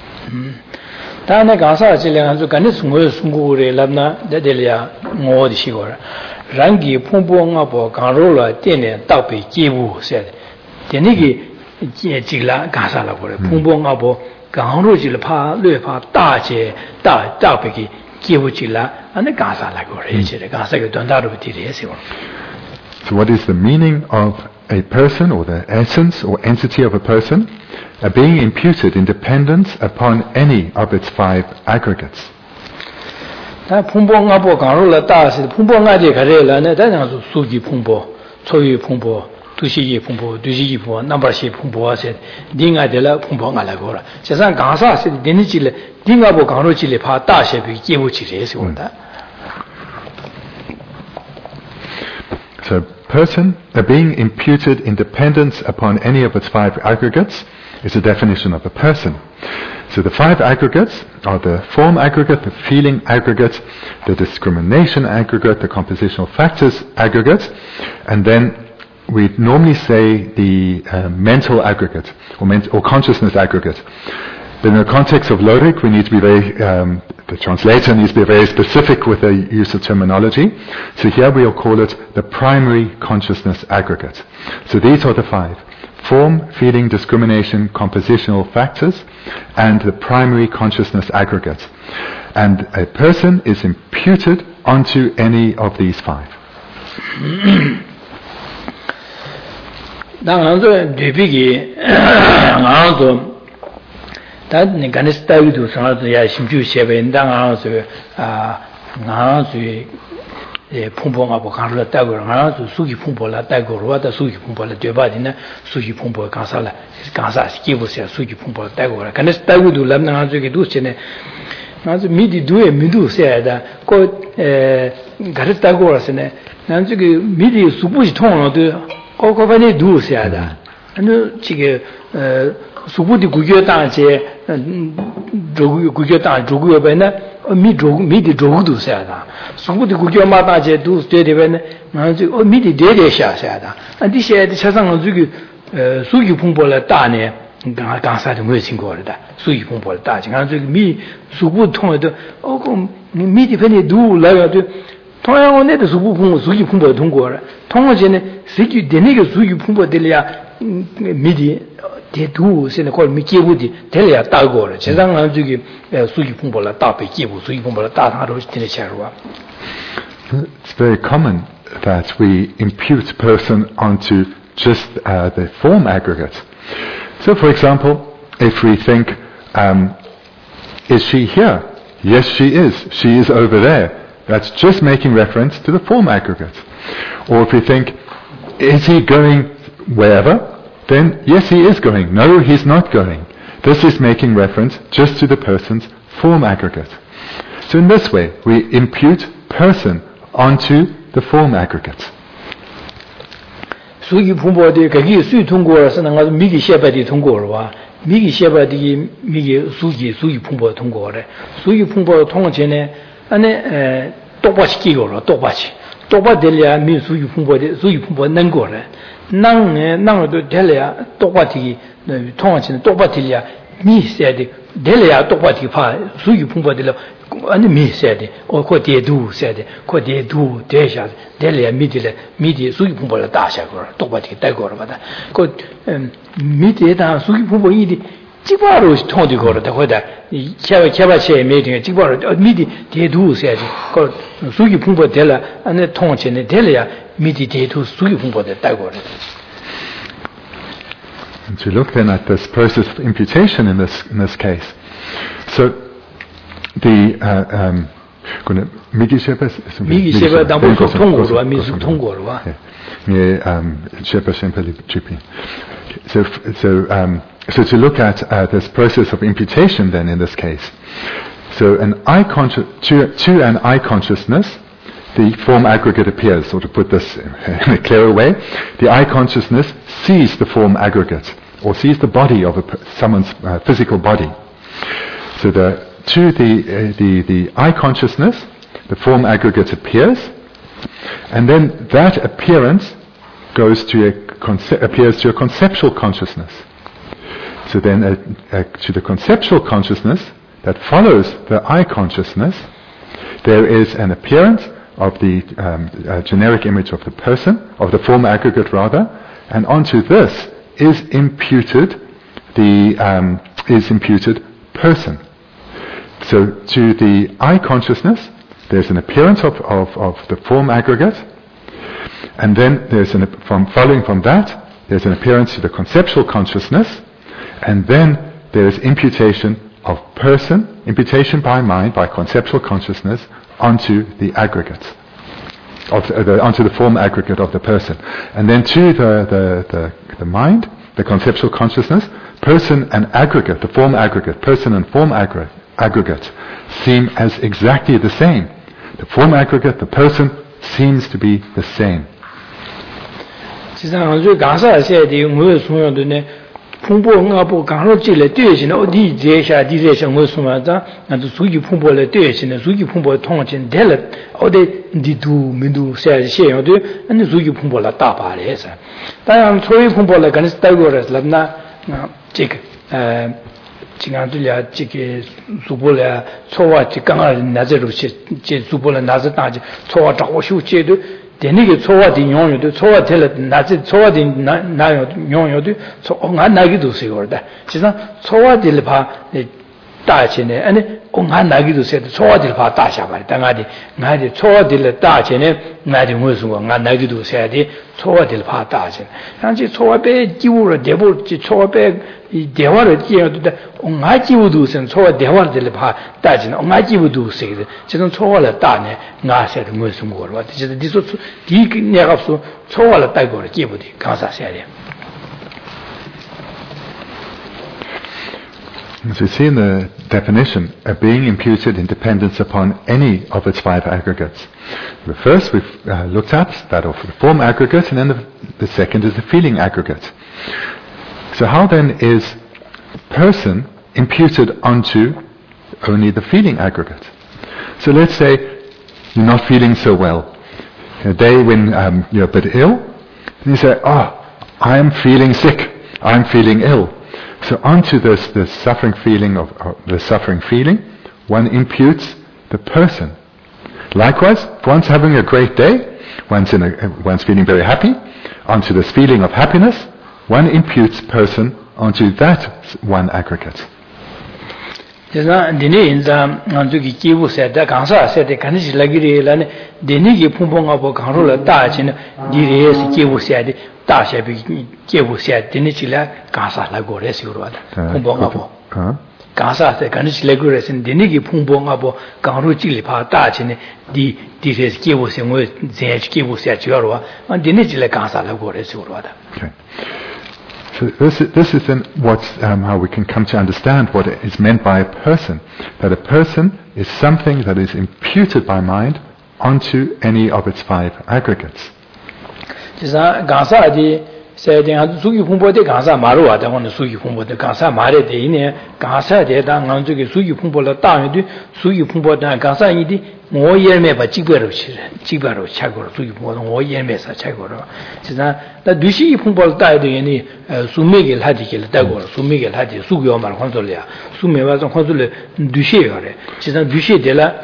다네 가사 질량한주 간에 숨고래 랍나 데델이야 뭐디 시고라 랑기 풍부응하고 강로라 때네 답이 기부 세 데니기 지라 가사라 그래 풍부응하고 강로질 파 뢰파 다제 답이 기부 지라 안에 가사라 그래 이제 가사가 돈다로 디레세요. So what is the meaning of a person, or the essence or entity of a person, being imputed independence upon any of its five aggregates? 풍부응하고 강로라 다시 풍부응하지 가래라네 다냥 수기 풍부, 초유 풍부, 두시기 풍부, 두시기 풍부, 넘버시 풍부와세 딩아들라 풍부응하라고라. 세상 강사세 데니질레 딩하고 강로질레 파 다셰비 기부치레스 온다. So person, being imputed independence upon any of its five aggregates, is a definition of a person. So the five aggregates are the form aggregate, the feeling aggregate, the discrimination aggregate, the compositional factors aggregate, and then we normally say the mental aggregate or consciousness aggregate. But in the context of Lorik, we need to be the translator needs to be very specific with the use of terminology. So here we'll call it the primary consciousness aggregate. So these are the five: form, feeling, discrimination, compositional factors, and the primary consciousness aggregate. And a person is imputed onto any of these five. 단 간에서 따위도 상하도 야 심주 셰벤당 알아서 나서 예 풍부하고 가르라 따고 알아서 수기 풍부라 따고 와다 수기 풍부라 되바디나 수기 풍부 간사라 간사시 기부세 수기 풍부 따고 간에서 따위도 람나 저기 두세네 아주 미디 두에 미두세다 고 가르 따고 와서네 난 저기 미디 수부지 통로도 고고반에 두세다 아니 지금 수부디 구교단제 구교단 조구여배나 미디 조구도 세다 수부디 구교마다제 두 되되배나 아주 미디 되되샤세다 안디셰의 차상은 저기 수기 풍보를 따네 강사도 뭐 친구거다 수기 풍보를 따지 간 저기 미 수부 통해도 그 미디 편에 두 라야도 통영원에도 수기 풍보 통과라 통화전에 세기 되네게 수기 풍보 될이야 미디 대두现在걸 미기부디 될이야 따고라 제상은 저기 수기 풍보라 따배 기부 수기 풍보라 따다로 되는 차로와 It's very common that we impute person onto just the form aggregate. So, for example, if we think, is she here? Yes, she is. She is over there. That's just making reference to the form aggregate. Or if we think, is he going wherever? Then, yes, he is going. No, he's not going. This is making reference just to the person's form aggregate. So in this way, we impute person onto the form aggregate. 수기 풍부의 거기 수기 통과라서 나가 미기 셰바디 통과로 미기 셰바디 미기 수기 풍부 통과래 수기 풍부 통과 전에 안에 똑바치 끼고로 똑바될이야 미 수기 풍부 는 거래 낭도 될이야 똑바티 통과 전에 똑바될이야 미세디 될이야 똑바티 파 수기 풍부들 아니 미세디 코디두 세디 코디두 대샤 될이야 미디 수기 풍부를 다샤고 똑바티带过了 받아 그 미디에다 수기 풍부 이디 지바로 통디 거다 거다 샤바체 메딩 지바로 미디 대두 세디 그 수기 풍부 될라 안에 통전에 될이야 미디 대두 수기 풍부를 带过了 To look then at this process of imputation in this case. So the 미기 셰바 담보 통고로 미수 통고로 셰바 셴펠리 GP. So to look at this process of imputation then in this case. So to an I consciousness, the form aggregate appears, or to put this in a clearer way, the I consciousness sees the form aggregate, or sees the body of someone's physical body. So to the I consciousness, the form aggregate appears, and then that appearance appears to a conceptual consciousness. So then to the conceptual consciousness that follows the I consciousness, there is an appearance of the generic image of the person, of the form aggregate rather, and onto this is imputed person. So to the I consciousness, there's an appearance of the form aggregate, and then following from that, there's an appearance to the conceptual consciousness, and then there's imputation of person, imputation by mind, by conceptual consciousness, onto the aggregate, onto the form aggregate of the person. And then to the mind, the conceptual consciousness, person and aggregate, the form aggregate, person and form aggregate seem as exactly the same. The form aggregate, the person, seems to be the same. 풍부하고 강로질에 되어지는 어디 제샤 디제샤 무슨마다 나도 수기 풍부를 되어지는 수기 풍부 통진 될 어디 디두 민두 세세요도 아니 수기 풍부를 따바래서 다양 소위 풍부를 간스 따고라스랍나 지금 지난주야 지게 수보라 초와 지강을 나저로 제 수보라 나저 따지 초와 잡고 쉬우제도 되니게 초와디 용요도 초와텔 나지 초와디 나요 용요도 초가 나기도 세거다. 지금 초와디를 봐 다치네 아니 공한 나기도 세도 초어들 봐 다샤 말 당아디 나디 초어들 다치네 나디 무슨 거 나기도 세야디 초어들 봐 다치 한지 초어배 기우로 대보지 초어배 이 대화를 끼어도 옹아 기우도 선 초어 대화를 봐 다치네 옹아 기우도 세게 지금 초어를 다네 나세도 무슨 거로 와 진짜 디소 디 내가서 초어를 따고를 기부디 감사해야 돼. As we see in the definition, a being imputed in dependence upon any of its 5 aggregates. The first we've looked at, that of the form aggregate, and then the second is the feeling aggregate. So how then is person imputed onto only the feeling aggregate? So let's say you're not feeling so well. A day when you're a bit ill, and you say, I am feeling sick, I'm feeling ill. So onto this suffering feeling the suffering feeling, one imputes the person. Likewise, if one's having a great day, one's feeling very happy, onto this feeling of happiness, one imputes person onto that one aggregate. 제가 디네 인자 안주기 기부 세다 강사 세대 간지 라기리라네 디네기 풍풍하고 강로를 따지는 디레스 기부 세대 다셰비 기부 세대 디네지라 강사 라고레스요로다 풍풍하고 강사 세 간지 라고레스는 디네기 풍풍하고 강로 찔리파 따지는 디레스 기부 세모 제지 기부 세지요로와 디네지라 강사 라고레스요로다. So this is then how we can come to understand what is meant by a person. That a person is something that is imputed by mind onto any of its 5 aggregates. 지사 강사디 세딩한 수기 풍보대 강사 마루와다 오늘 수기 풍보대 강사 말에 대이네 강사 대당 안쪽에 수기 풍보를 따는데 수기 풍보다 강사이디 모예메 바 지거로 차고로 수기 풍보도 모예메사 차고로 지사 나 두시 풍보를 따야 되니 수메길 하디길 따고로 수메길 하디 수기요 말 혼돌이야 수메와서 혼돌에 두시요래 지사 두시 되라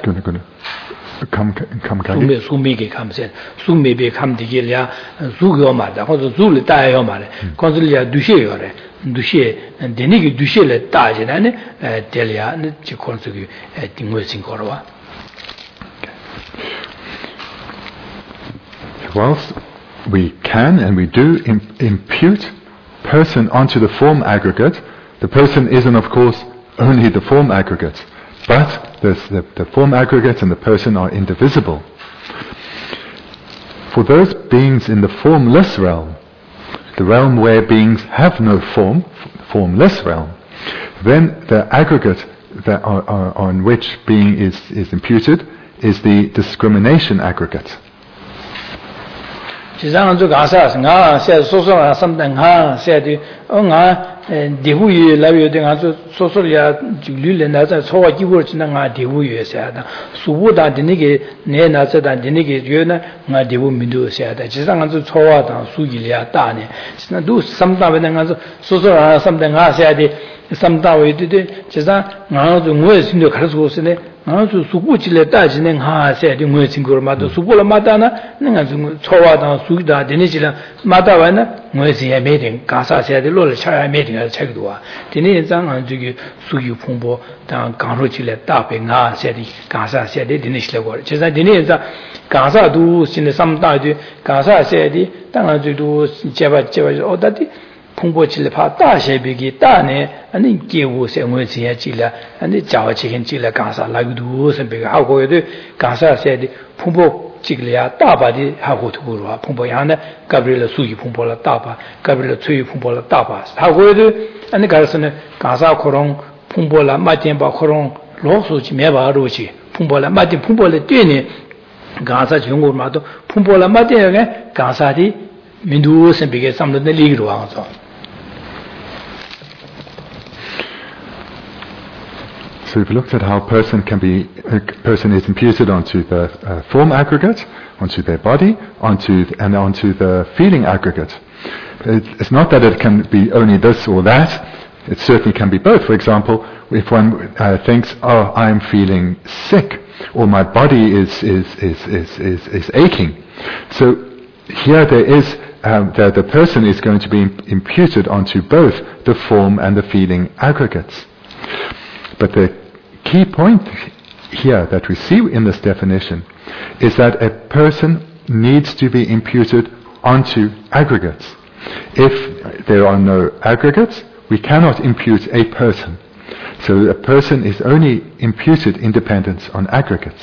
수미게 감세 수미베 감디게랴 수교마다 혹은 수를 따야 말에 건설이야 두시요래 두시 데니기 두시를 따지나네 델이야 지 건설이 딩외신 거로와. Whilst we can and we do impute person onto the form aggregate, the person isn't of course only the form aggregate. But the form aggregate and the person are indivisible. For those beings in the formless realm, the realm where beings have no form, formless realm, then the aggregate that on which being is imputed is the discrimination aggregate. 지상은 가사스가 세 소소나 삼등하 세디 응아 대후에 라비오된 아주 소소리아 줄릴레나자 소와 기부를 지나가 대후에서야다 수보다 되게 내 나서다 되게 요나 나 대후 민도서야다 지상은 소와다 수길이야 따네 지나도 삼다베는 아주 소소나 삼등하 세디 삼다웨디데 지상 나도 뭐에 신도 가르쳐서네 아주 수부질에 따지는 하세디 뭐에 신고마도 수보를 마다나 내가 좀 초와다 수기다 되네지라 마다와나 뭐에 메딩 가사세디 롤을 차야 메딩을 차기도와 되네 장 안주기 수기 풍보 당 강로질에 따베가 세디 가사세디 되네시라고 제가 되네 장 가사도 신의 삼다디 가사세디 당아주도 제바 어다디 풍보질레 파 다셰비기 따네 아니 기우세 뭐지야 지라 아니 자와치긴 지라 가사 라기도 선배가 하고에도 가사세디 풍보 지글이야 따바디 하고 두고로 풍보야네 가브리엘 수기 풍보라 따바 가브리엘 최유 풍보라 따바 하고에도 아니 가르스네 가사 코롱 풍보라 마텐바 코롱 로수지 메바로지 풍보라 마텐 풍보레 뛰네 가사 중고마도 풍보라 마텐에 가사디 민두 선배가 삼는데 리기로 와서. So we've looked at how a person is imputed onto the form aggregate, onto their body, onto the feeling aggregate. It's not that it can be only this or that. It certainly can be both. For example, if one thinks, "Oh, I'm feeling sick," or "My body is aching," so here there is the person is going to be imputed onto both the form and the feeling aggregates. But the key point here that we see in this definition is that a person needs to be imputed onto aggregates. If there are no aggregates, we cannot impute a person. So a person is only imputed independence on aggregates.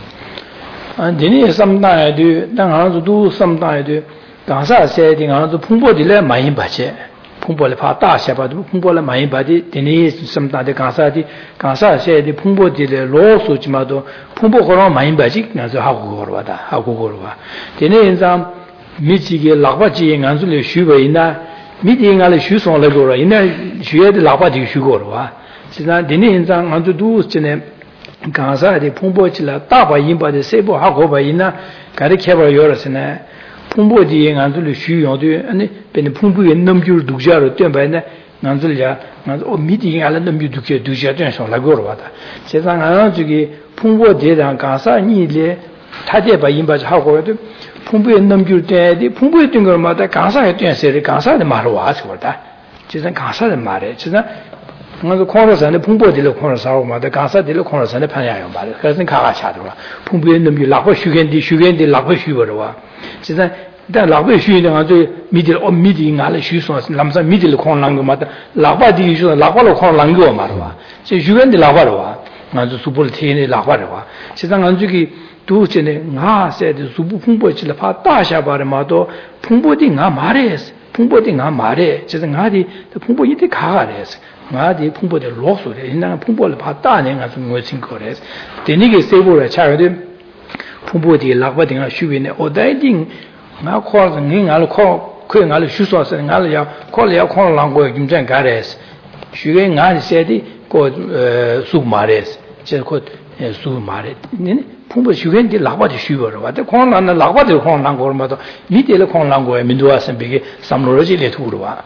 풍보를 파 다샤바도 풍보를 많이 받이 되니 sometimes 간사디 간사세디 풍보들의 로수지마도 풍보거로 많이 받지 나서 하고 걸어와다 하고 걸어와 되니 인상 미지게 라바지 인간들의 슈베이나 미디인가를 슈송을 걸어 이내 슈에의 라바지 슈거와 지난 되니 인상 안주도 전에 간사디 풍보질라 다바 인바데 세보 하고 바이나 가르쳐버 요르스네 풍보지 안들을 쉬용도 아니 베네 풍부의 넘줄 두자로 때문에 난들야 난 미팅 알은 넘줄 두게 두자된 소라고 와다 세상 하나 저기 풍보대장 가사니래 타대바 인바지 하고도 풍부의 넘줄 때에 풍부의 된 걸마다 가사에 된세를 가사의 말로 와서다 세상 가사의 말에 세상 뭔가 코너선에 풍보들로 코너사고마다 가사들로 코너선에 판야요 말 그래서 가가 차더라 풍부의 넘줄 라고 슈겐디 라고 슈버와 진짜 다 라고 슈이는 아주 미들 미디인가를 슈소 남자 미들 콘랑고마다 라바디 슈 라바로 콘랑고 말와 제 슈겐디 라바로와 아주 수불티네 라바로와 세상 안주기 두전에 나세데 수부 풍보치라 파 다샤바르마도 풍보디 나 말해스 풍보디 나 말해 세상 아디 풍보 이때 가가래스 나디 풍보데 로소데 인나 풍보를 봤다네 가서 뭐진 거래스 되니게 세보라 차거든 풍보디 라바디가 슈비네 오다이딩 나 코르 닝알 코 그걸 슈소서 닝알이야 콜이야 콜랑고 김전 가레스 슈게 나세디 고 수마레스 제고 수마레 니 풍부 슈겐디 라바디 슈버로 와데 콜란나 라바디 콜랑고마도 미데르 콜랑고에 민도아선 비게 삼로로지레 투르와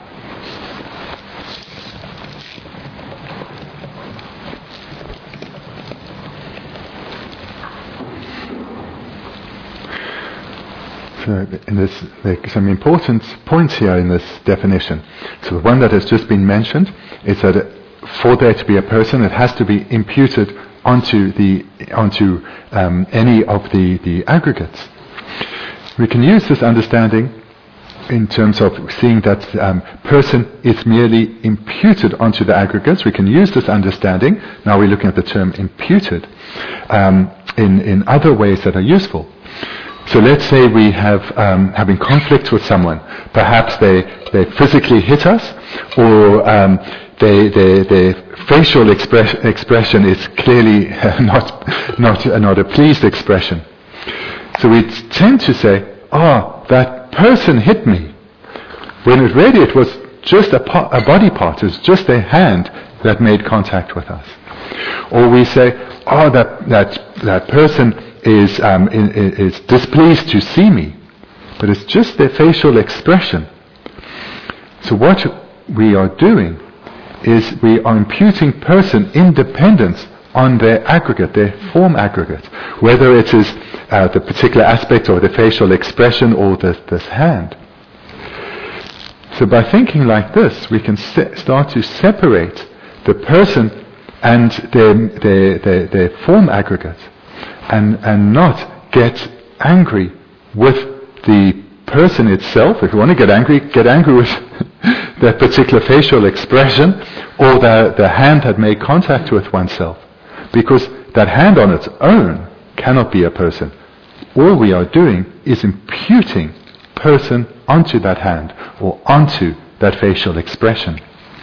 There's some important points here in this definition. So the one that has just been mentioned is that for there to be a person, it has to be imputed onto any of the aggregates. We can use this understanding in terms of seeing that person is merely imputed onto the aggregates. We can use this understanding. Now we're looking at the term imputed in other ways that are useful. So let's say we have having conflict with someone. Perhaps they physically hit us, or their facial expression is clearly not a pleased expression. So we tend to say, that person hit me, when really it was just a body part, it was just a hand that made contact with us. Or we say, that person is displeased to see me, but it's just their facial expression. So what we are doing is we are imputing person independence on their aggregate, their form aggregate, whether it is the particular aspect of the facial expression or this hand. So by thinking like this, we can start to separate the person and their form aggregate, and not get angry with the person itself. If you want to get angry with that particular facial expression or the hand that made contact with oneself. Because that hand on its own cannot be a person. All we are doing is imputing person onto that hand or onto that facial expression.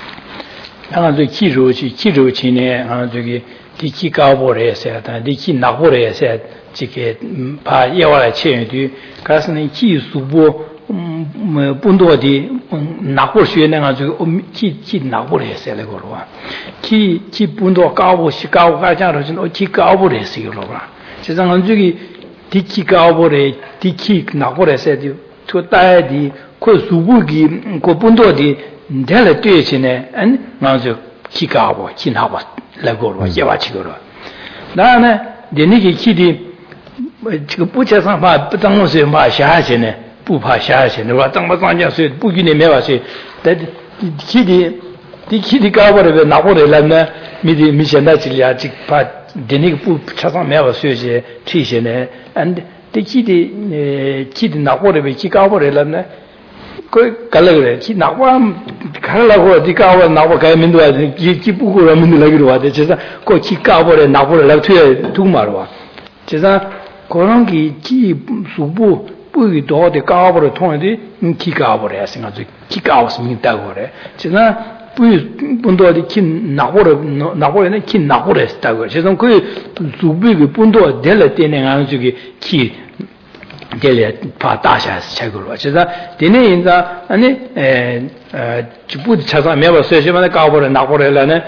나는 내니게 키디 지금 부채상 봐 부당로서 봐 샤하시네 부파 샤하시네 와 땅마상자서 부기네 매와시 키디 가버려 나고래라네 미디 미션다 질야 직파 데니 부 차상 매버 수요제 티시네 and the kid 나고래 비 기가버래라네 그 갈래그래 기 나와 갈라고 디가와 나와 가면도 기 부고라 민들라기로 와대 제가 그 기가버래 나고래 라트에 두마로 제가 그런 기 수부 뿌이 도데 가버래 통에 기가버래 생각이 기가왔습니다 그래 제가 뿌이 분도디 기 나고래는 기 나고래스다고 제가 그 수부의 분도 될 때는 안 저기 기 델레 파타샤스 책으로 제가 되네 인자 아니 지부디 찾아 매버 세시만 가버려 나고래라네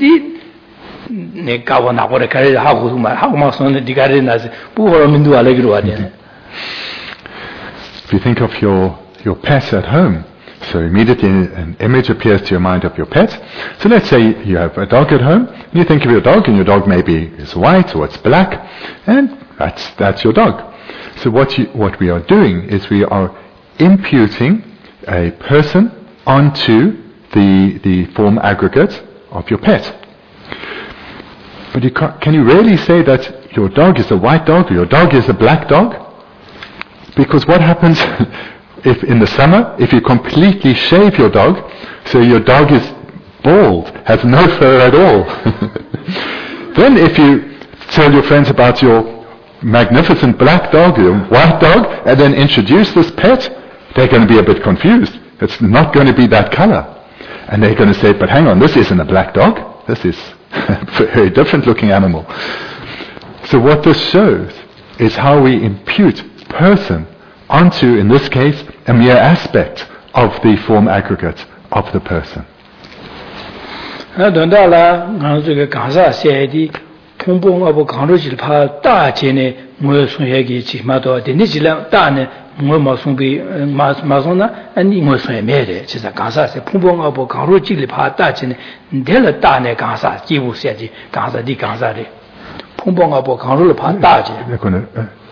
네 가버 나고래 가래 하고만 손에 디가리 나서 부어로 민두 알기로 와네. If you think of your pet at home, so immediately an image appears to your mind of your pet. So let's say you have a dog at home, and you think of your dog, and your dog maybe is white or it's black, and that's your dog. So what we are doing is we are imputing a person onto the form aggregate of your pet. But can you really say that your dog is a white dog or your dog is a black dog? Because what happens if in the summer, if you completely shave your dog, so your dog is bald, has no fur at all. Then if you tell your friends about your magnificent black dog, your white dog, and then introduce this pet, they're going to be a bit confused. It's not going to be that color. And they're going to say, but hang on, this isn't a black dog. This is a very different looking animal. So what this shows is how we impute person onto, in this case, a mere aspect of the form aggregate of the person. 풍봉하고 강로질 파 따제네 뭐 손해기 지마도 되니지라 따네 뭐 마송비 마송나 아니 뭐 손해 매래 진짜 강사세 풍봉하고 강로질 파 따제네 될 따네 강사 기부세지 강사디 강사리 풍봉하고 강로를 파 따제 그거는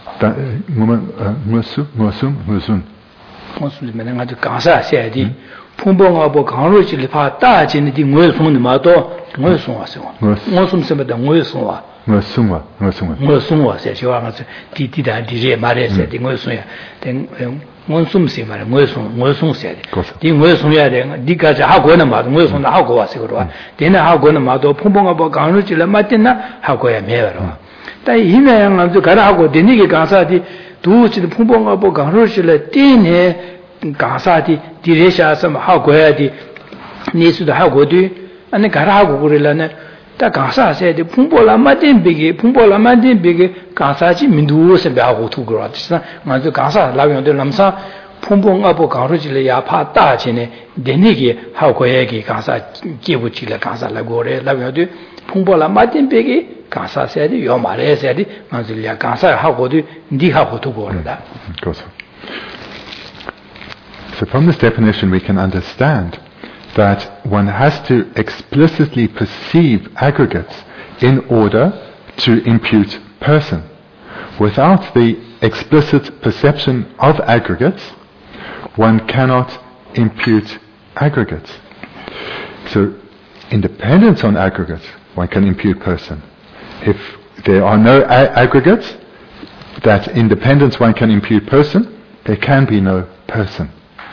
무슨 무슨 아주 강사세디 풍봉하고 강로질 파 따제네 디 뭐 손네 마도我送啊，我送什么的？我送啊，我送啊，这就话是滴这马来说的，我送呀，等我送什么的？我送些的，的我送呀的，你个是好过的嘛？我送的好过啊，这个话，等那好过的嘛，都碰碰个刚入去了，嘛等那好过也没有了。但现在我就看到好过的那个干啥的，都是碰碰个刚入去了，等呢干啥的，地里下什么好过的，你说的好过的。아니 가라고 그러려네 다 가사세데 풍보라마딘 비게 가사지 민두세 배하고 두고라 진짜 맞아 가사 라면도 남사 풍봉하고 가르질래 야파 따지네 내니게 하고 얘기 가사 기부질래 가사 라고래 라면도 풍보라마딘 비게 가사세데 요 말해세데 맞을야 가사 하고도 니하고 두고라 So from this definition we can understand that one has to explicitly perceive aggregates in order to impute person. Without the explicit perception of aggregates, one cannot impute aggregates. So, independence on aggregates, one can impute person. If there are no aggregates, that independence one can impute person, there can be no person.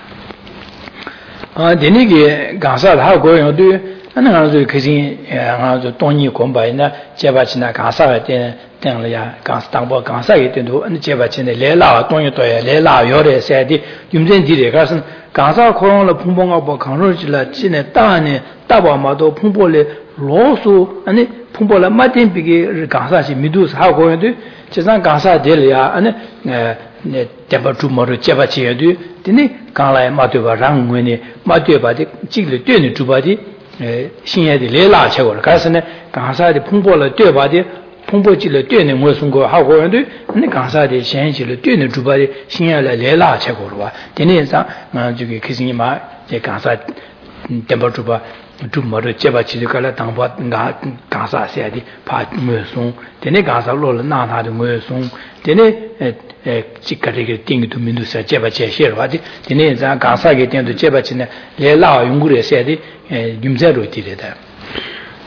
데니게 가사를 하고 요도 하나가지고 그신 아주 돈이 공부이나 제바치나 가사가 때는야 가사 당보 가사에 때도 제바치네 레라 돈이 또야 레라 요래 세디 윤전디에 가서 가사 코로나 풍봉하고 강로질라 진에 따네 따바마도 풍보래 로수 아니 풍보라 마틴비게 가사시 미두스 하고 요도 제상 가사 될야 아니 네 대바주모를 제바치여도 되니 강라에 마되바 랑문에 마되바디 찍을 되는 주바디 신야디 레라 책을 가서는 강사의 풍보를 되바디 풍보질을 되는 무슨 거 하고 있는데 근데 강사의 신야를 되는 주바디 신야를 레라 책으로 와 되니서 저기 그신이 제 강사 대바주바 주모를 제바치를 당바 강사세야디 파무송 되니 강사로를 나나도 무송 되니 직가리게 띵도 민두사 제바체시르와디 되니 강사게 띵도 제바치네 레라 용구레세야디 윤제로 디레다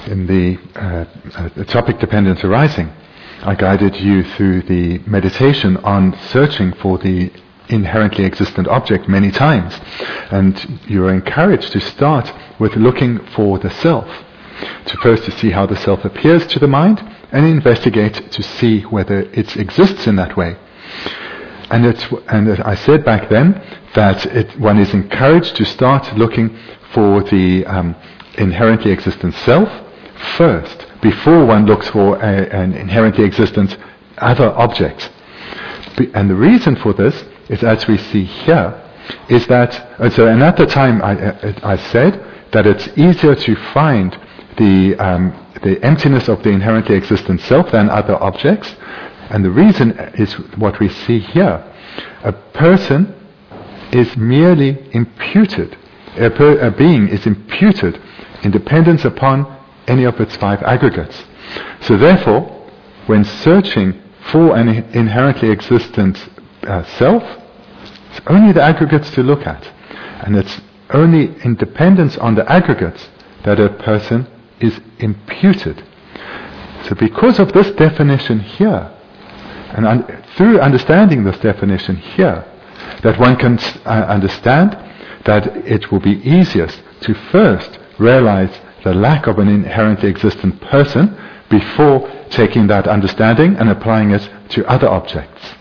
in the topic dependent arising, I guided you through the meditation on searching for the inherently existent object many times, and you are encouraged to start with looking for the self, to see how the self appears to the mind, and investigate to see whether it exists in that way. And I said back then that one is encouraged to start looking for the inherently existent self first, before one looks for an inherently existent other object. And the reason for this is, as we see here, is that, and at the time I said that it's easier to find the emptiness of the inherently existent self than other objects. And the reason is what we see here. A person is merely imputed, a being is imputed in dependence upon any of its 5 aggregates. So therefore, when searching for an inherently existent self, it's only the aggregates to look at. And it's only in dependence on the aggregates that a person is imputed. So because of this definition here, and through understanding this definition here, that one can understand that it will be easiest to first realize the lack of an inherently existent person before taking that understanding and applying it to other objects.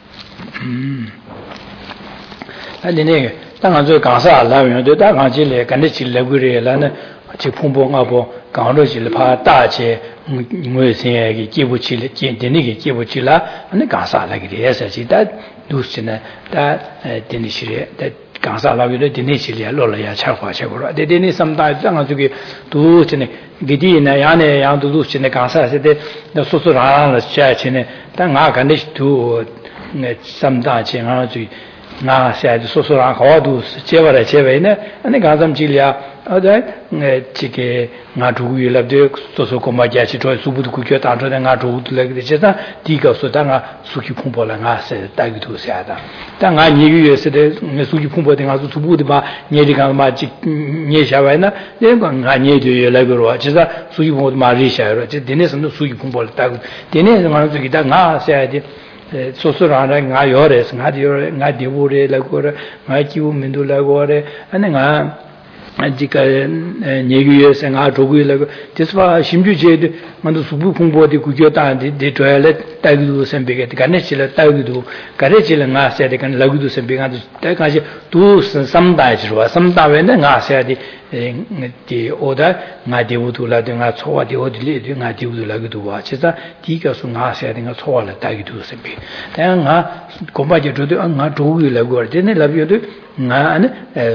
Gansa la yu de ni chi le lo la ya cha hua che go de ni sam da zang zu ge du chi ne ge di na ya ne yang du chi ne gansa se de so so ra la cha chi ne da nga ga ne du ne sam da chi nga zu nga sa de so so ra ga du che ba de che wei ne ne ga sam chi le chi ge nga du yu la de so so ko ma ja chi zhuo su bu du ku jue da zhe de nga zhu de le de che da di ge su da nga su ki pong po la nga se da yu du xia da da nga ni yu se de su ki pong po de nga su bu de ba nie de ga ma ji nie xia wei na de ga nga nie de ye la ge ro che da su ki pong ma ri xia ro che de ne se su ki pong po la da de ne se ma zu ki da nga xia de so so ra nga yo re nga de yo nga de wo re la go re nga ji wo min du la go re ane nga 지가 내규에서 가 조구이라고 됐어 심주제도 만도 수부 공부도 구교다는데 대줘야래 따기도 선배게 가네실에 따기도 가래질 나서야 되간 라기도 선배가 때까지 두 삼다지로 삼다වෙ네 나서야지 디 오다 나디우도라도 나 초와디 어디리 나디우도라기도 와 진짜 디가서 나서야 되가 초와라 따기도 선배 내가 공부하지 저도 나 조구이라고 할때네 라비오도 나는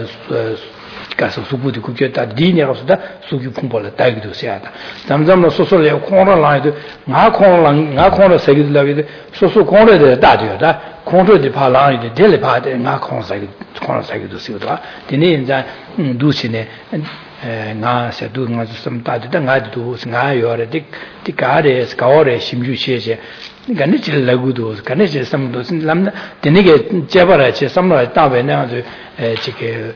가서 수부디 국교다 디니라서다 수기 풍벌을 따기도 세야다. 잠잠로 소소래 콩라라도 나 콩라 세기들라비도 소소 콩래데 다디요다. 콩저디 파라이데 델레파데 나 콩사기 콩사기도 세요다. 디니 인자 두시네 나 세두 나 좀다데 나도 나 요래 디가레 스카오레 심주시에제 가니질 라구도 가니질 삼도 람나 디니게 제바라체 삼라 따베나도 지게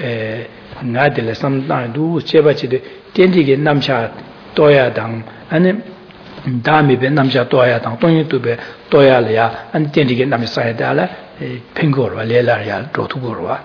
나들 삼단도 제바치데 땡디게 남샤 도야당 아니 다미베 남샤 도야당 동이도베 도야려야 안 땡디게 남샤야달라 팽고로 레라야 도투고로와.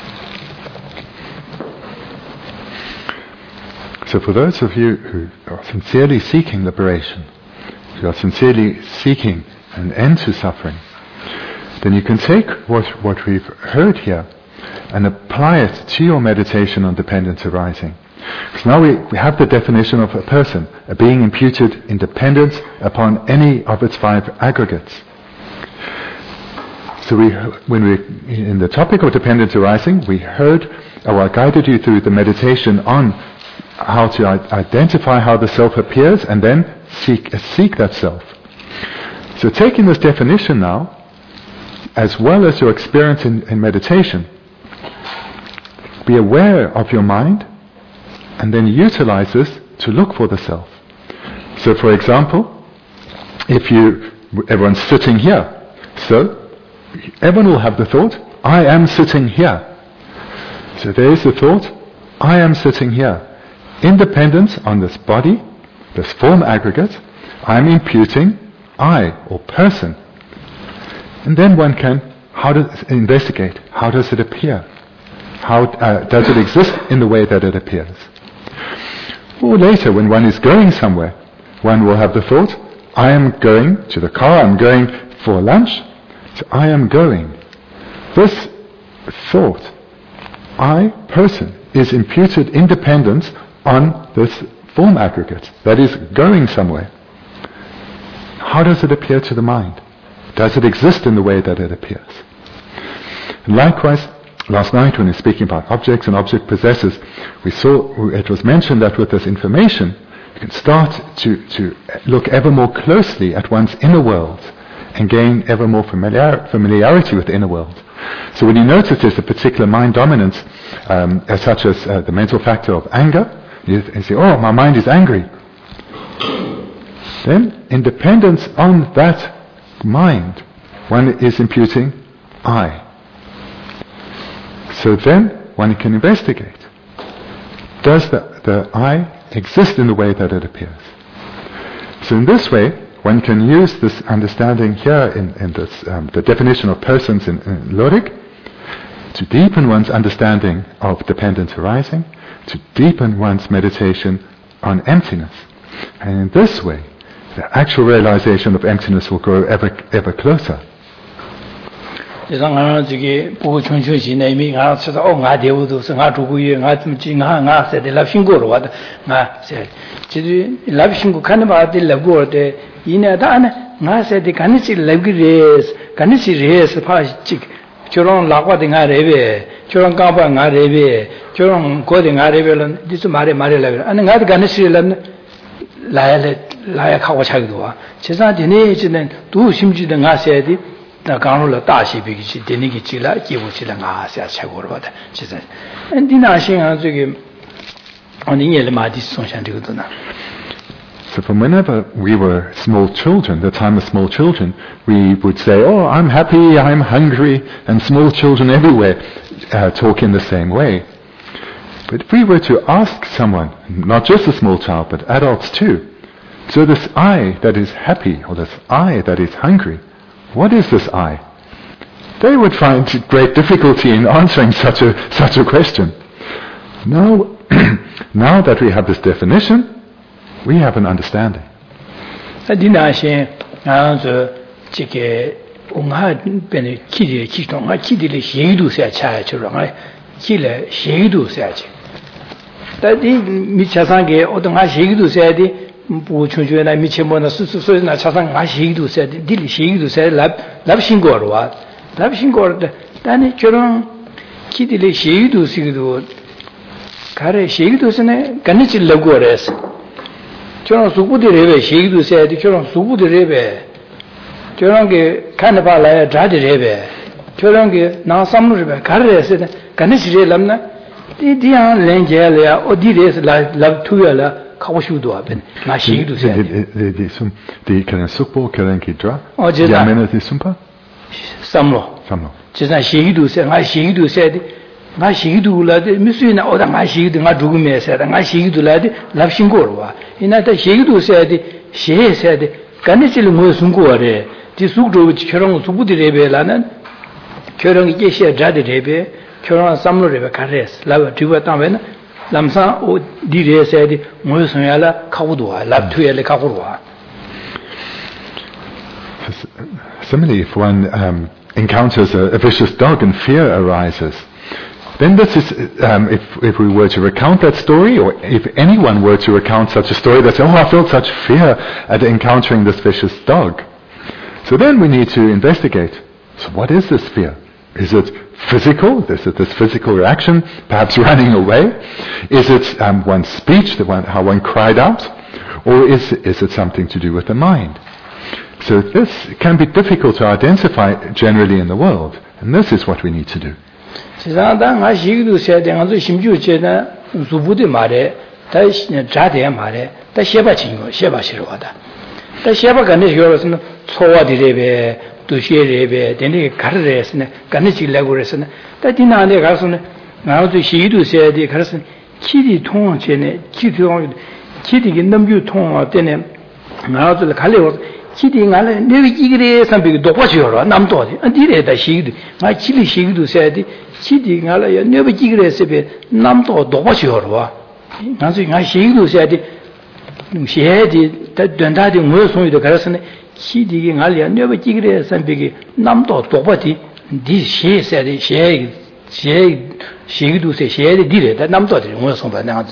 So for those of you who are sincerely seeking liberation, who are sincerely seeking an end to suffering, then you can take what we've heard here and apply it to your meditation on dependence arising. Because now we have the definition of a person, a being imputed in dependence upon any of its 5 aggregates. So when we in the topic of dependence arising, we heard, or I guided you through the meditation on how to identify how the self appears and then seek that self. So taking this definition now, as well as your experience in meditation, be aware of your mind and then utilize this to look for the self. So for example, everyone's sitting here, so everyone will have the thought, I am sitting here. So there is the thought, I am sitting here. Independence on this body this form aggregate, I'm imputing I, or person. And then one can investigate. How does it appear? How does it exist in the way that it appears? Or later, when one is going somewhere, one will have the thought, I am going to the car, I'm going for lunch, so I am going. This thought, I, person, is imputed independence on this form aggregate that is going somewhere. How does it appear to the mind? Does it exist in the way that it appears? And likewise, last night when we were speaking about objects and object possessors, we saw it was mentioned that with this information, you can start to look ever more closely at one's inner world and gain ever more familiarity with the inner world. So when you notice there's a particular mind dominance, such as the mental factor of anger, you say, oh, my mind is angry. Then, in dependence on that mind, one is imputing I. So then, one can investigate. Does the I exist in the way that it appears? So in this way, one can use this understanding here in this, the definition of persons in Lorik, to deepen one's understanding of dependence arising, to deepen one's meditation on emptiness. And in this way, the actual realization of emptiness will grow ever closer. Chorong lakwa de nga rebe, chorong kapa nga rebe, chorong ko de nga rebe, disu mare la. Ane nga de ganesi laya kawa chagduwa. Chesa dine chinen du simji de nga se di da gangro la da shi bi chi dine ki chi la ki bu chi la nga se chagor ba da. Chesa. An dina shin an zhe ge an yin ye le ma di song shan de gu na. So from whenever we were small children, the time of small children, we would say, oh, I'm happy, I'm hungry, and small children everywhere talk in the same way. But if we were to ask someone, not just a small child, but adults too, so this I that is happy, or this I that is hungry, what is this I? They would find great difficulty in answering such a question. Now, now that we have this definition, we have an understanding. Chorong suku de rebe, shegidu sayadi, chorong suku de rebe, chorong ke kanapa laya dra de rebe, chorong ke na samlu rebe, kar re se, ganesh re lamna, di yang len jaya laya, o di re se lab tuya la, kawashu duwa ben, na shegidu sayadi. Di karen sukpo, karen ki dra? O jeza. Yamena di sumpa? Samlo. Samlo. Jeza shegidu sayadi, nga shegidu sayadi, nga shigidu la de misui na oda nga shigidu nga dugu me sa nga shigidu la de lapshin gorwa ina ta shigidu sa de she sa de kanechil mo sungu re ti sugdo chorong subu de rebe la na chorong ge she ja de rebe chorong samlo rebe kares la diwa ta ben lamsa o di re sa de mo sun ya la khawdu wa la tu ya le khawru. Similarly, if one encounters a vicious dog and fear arises, then this is, if we were to recount that story, or if anyone were to recount such a story that says, oh, I felt such fear at encountering this vicious dog. So then we need to investigate. So what is this fear? Is it physical? Is it this physical reaction, perhaps running away? Is it one's speech, how one cried out? Or is it something to do with the mind? So this can be difficult to identify generally in the world. And this is what we need to do. Sisanda nga shigidu sayade nga zo shimju che na zubu de mare ta jade mare ta sheba chingo sheba shirwa da ta sheba gane shiro sna chowa di rebe du she rebe deni gar re sna gane chi la go re sna ta dina ne ga sna nga zo shigidu sayade gar sna chi di thong che ne chi thong 기디기 넘주 통 때네 나도 갈래요 기디 나래 내가 이그레 삼비고 높아져라 남도지 어디에다 시기도 나 길이 시기도 세야지 기디 나래 내가 이그레 세베 남도 높아져라 나중에 나 시기도 세야지 시해지 된다디 뭐 소리도 가르스네 기디기 나래 내가 이그레 삼비고 남도 높아지 디 시해세야지 시기도 세 시해지 디레다 남도지 뭐 소리 나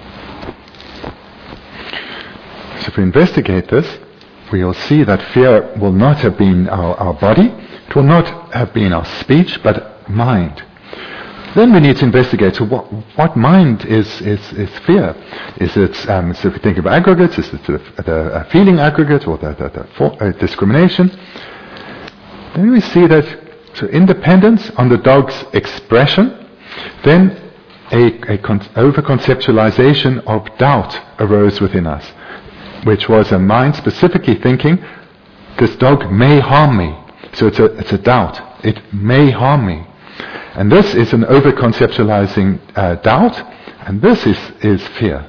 So if we investigate this, we will see that fear will not have been our body, it will not have been our speech, but mind. Then we need to investigate, so what mind is fear? Is it, so if we think of aggregates, is it the feeling aggregate or the discrimination? Then we see that, so independence on the dog's expression, then a over-conceptualization of doubt arose within us, which was a mind specifically thinking, this dog may harm me. So it's a doubt. It may harm me. And this is an over-conceptualizing doubt, and this is fear.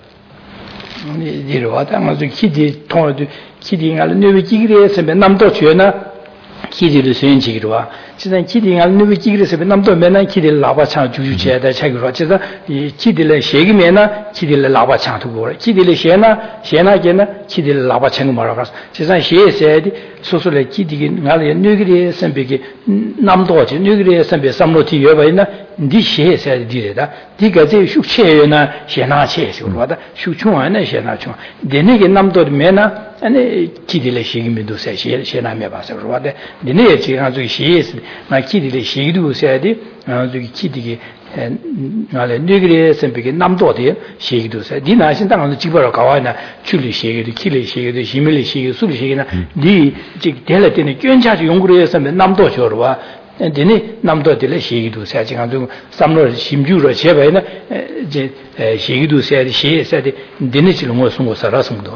기디를 수행지기로 와. 지난 기디가 누구 기기에서 남도 맨날 기디를 라바창 주주제다 책으로. 지금 이 기디를 세기면나 기디를 라바창 두고 기디를 세나게나 기디를 라바창 말아가. 지난 시에서디 소소를 기디기 나를 누구리 선배기 남도지 누구리 선배 삼로티 여바이나 니 시에서디 디레다. 디가 제 숙체여나 세나체시로다. 숙충안에 세나충. 내내게 남도 맨나 아니 기디를 세기면도 세나며 봐서 그러는데 니네 지금 아주 시에서 나 기디를 시기도 세야지 아주 기디게 나래 누구리 선배게 남도데 시기도 세 니나신 당은 집으로 가와나 출리 시기도 kil리 시기도 힘밀리 시기도 술리 시기나 니 즉 될때 견자주 연구를 해서 남도 저러와 니네 남도들 시기도 세 지금 아주 삼로 심주로 제바이나 이제 시기도 세야지 시에서디 니네 지금 뭐 송고 살아서도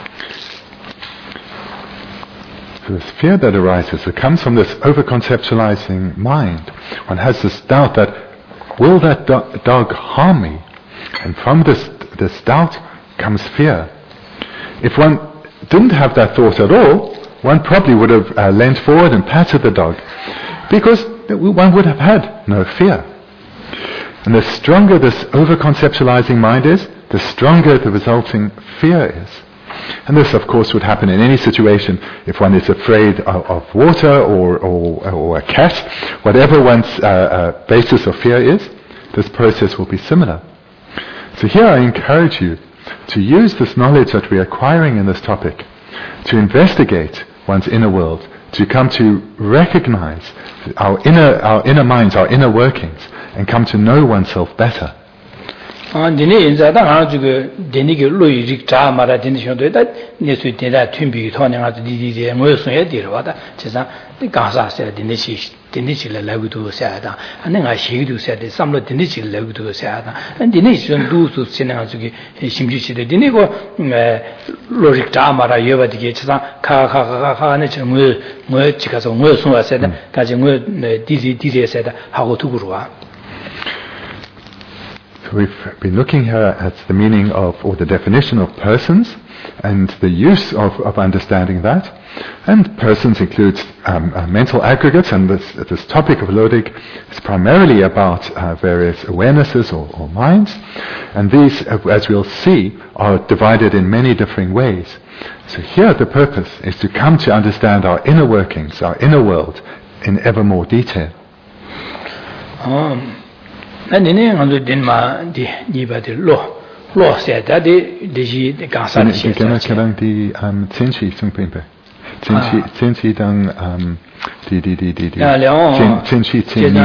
This fear that arises, it comes from this over-conceptualizing mind. One has this doubt that, will that dog harm me? And from this doubt comes fear. If one didn't have that thought at all, one probably would have leant forward and patted the dog, because one would have had no fear. And the stronger this over-conceptualizing mind is, the stronger the resulting fear is. And this, of course, would happen in any situation. If one is afraid of water or a cat, whatever one's basis of fear is, this process will be similar. So here I encourage you to use this knowledge that we are acquiring in this topic to investigate one's inner world, to come to recognize our inner minds, our inner workings, and come to know oneself better. 니네 인자다 아주 그 데니게 로이직 자마라 딘디션도다 네수 데다 튠비 토네가도 디디제 뭐였어야 되러와다 제가 가사세 딘디치를 라고도 세야다 내가 시기도 세야돼 삼로 딘디치를 라고도 세야다 니네 좀 두수 지나가지고 심지치데 니네고 로이직 자마라 여바디게 제가 카카카카네 좀 뭐 지가서 뭐였어야 세다 가지 뭐 디디디에서다 하고 두고로와 We've been looking here at the meaning of, or the definition of persons, and the use of understanding that. And persons includes mental aggregates, and this topic of Lodig is primarily about various awarenesses or minds. And these, as we'll see, are divided in many differing ways. So here the purpose is to come to understand our inner workings, our inner world, in ever more detail. 니네 아주 된마 디바들 로 세다데 디지 가사는 시스템 디 첸치 승편배 첸치 당 디디디디 첸치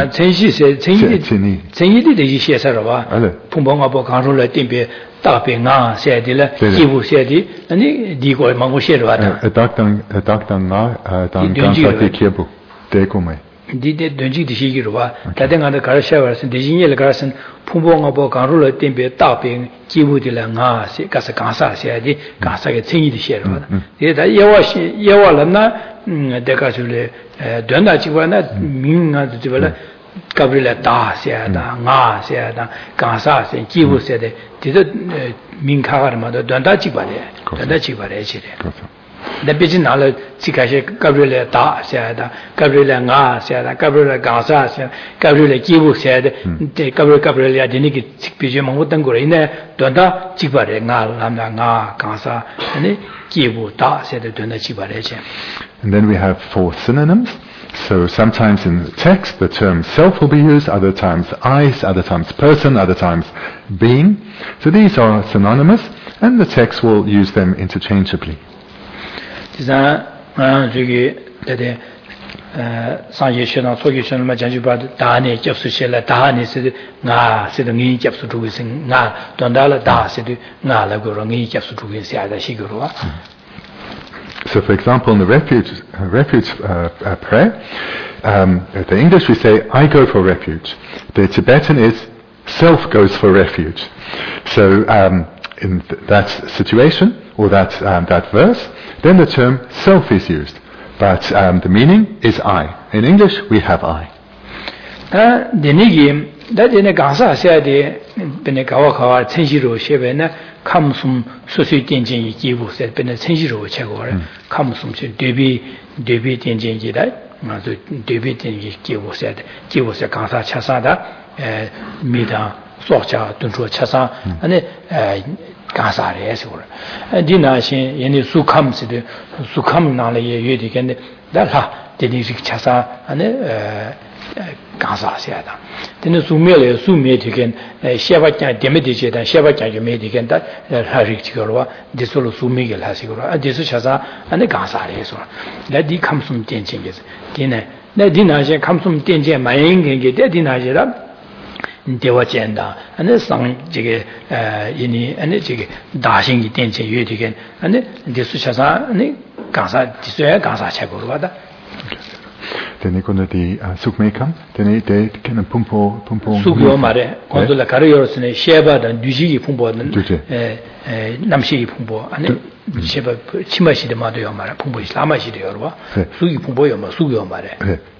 첸이디 디지 시에서와 풍봉하고 강로를 띵배 다배가 세디를 기부 세디 아니 디고 망고 시에와다 닥당나 당당사티 키부 대고메 디데 던지 디시기로와 다등한테 가르쳐서 디진이를 가르친 풍봉하고 강로를 띵배 다배 기부들라 나세 가서 가사셔야지 가사게 챙이디 시에와 이다 예와라나 내가 줄래 된다지고나 민가도 집을 Gabriela da se da nga se da gansa se kibu se de de min khagar ma da chi bare chire da bijin nal chikashe Gabriela da se da Gabriela nga se da Gabriela gansa se Gabriela kibu se de Gabriela de ni ki bijin ma udan gore ine da chi bare nga lamda nga gansa ne kibu da se de da chi bare che. And then we have 4 synonyms. So sometimes in the text the term self will be used, other times I, other times person, other times being. So these are synonymous and the text will use them interchangeably. So, for example, in the refuge prayer, the English we say, I go for refuge. The Tibetan is, self goes for refuge. So, in that situation, or that verse, then the term self is used. But the meaning is I. In English, we have I. Kamsum susu tenjin kibu se bene chenjiro chegore kamsum che debi tenjin ji da ma so debi tenjin kibu se kansa chasa da mida socha tunjo chasa ane kansa re se ora dina shin yene sukham se de sukham na le ye de ken da la de ni chasa ane gansa se da dine sumele sume de ken sheba kya deme de je da sheba kya je me de ken da ha ri chi gorwa de solo sume ge la si gorwa de su chasa ane gansa re so la di kamsum tenchen ge dine na dina je kamsum tenchen ma yin ge de dina je da dewa jenda ane sang je ge yini ane je ge da sing gi tenchen yue de ken ane de su chasa ane gansa di su ya gansa che gorwa da. Then quando di sukmekam, then they can pumpo. Sukyo mare, quando la carriera se ne sheba da duji pumpo, namshi pumpo, ane sheba chimashi de mado yamara, pumpo islamashi de yorwa, sugi pumpo yama, sukyo mare.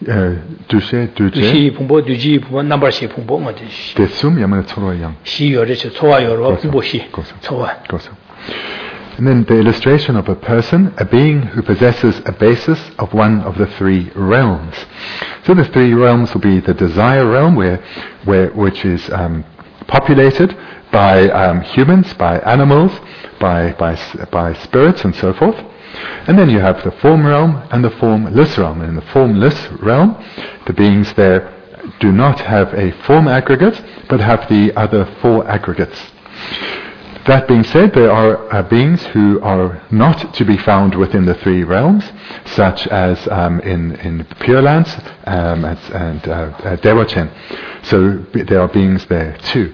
Duji pumpo, number shi pumpo, mate. De sum yamana tsowa yang. Shi yore che tsowa yorwa, pumpo shi. Tsowa. And then the illustration of a person, a being who possesses a basis of one of the 3 realms. So the 3 realms will be the desire realm, which is populated by humans, by animals, by spirits, and so forth. And then you have the form realm and the formless realm. And in the formless realm, the beings there do not have a form aggregate, but have the other 4 aggregates. That being said, there are beings who are not to be found within the 3 realms, such as in Pure Lands and Dewachen. So there are beings there too.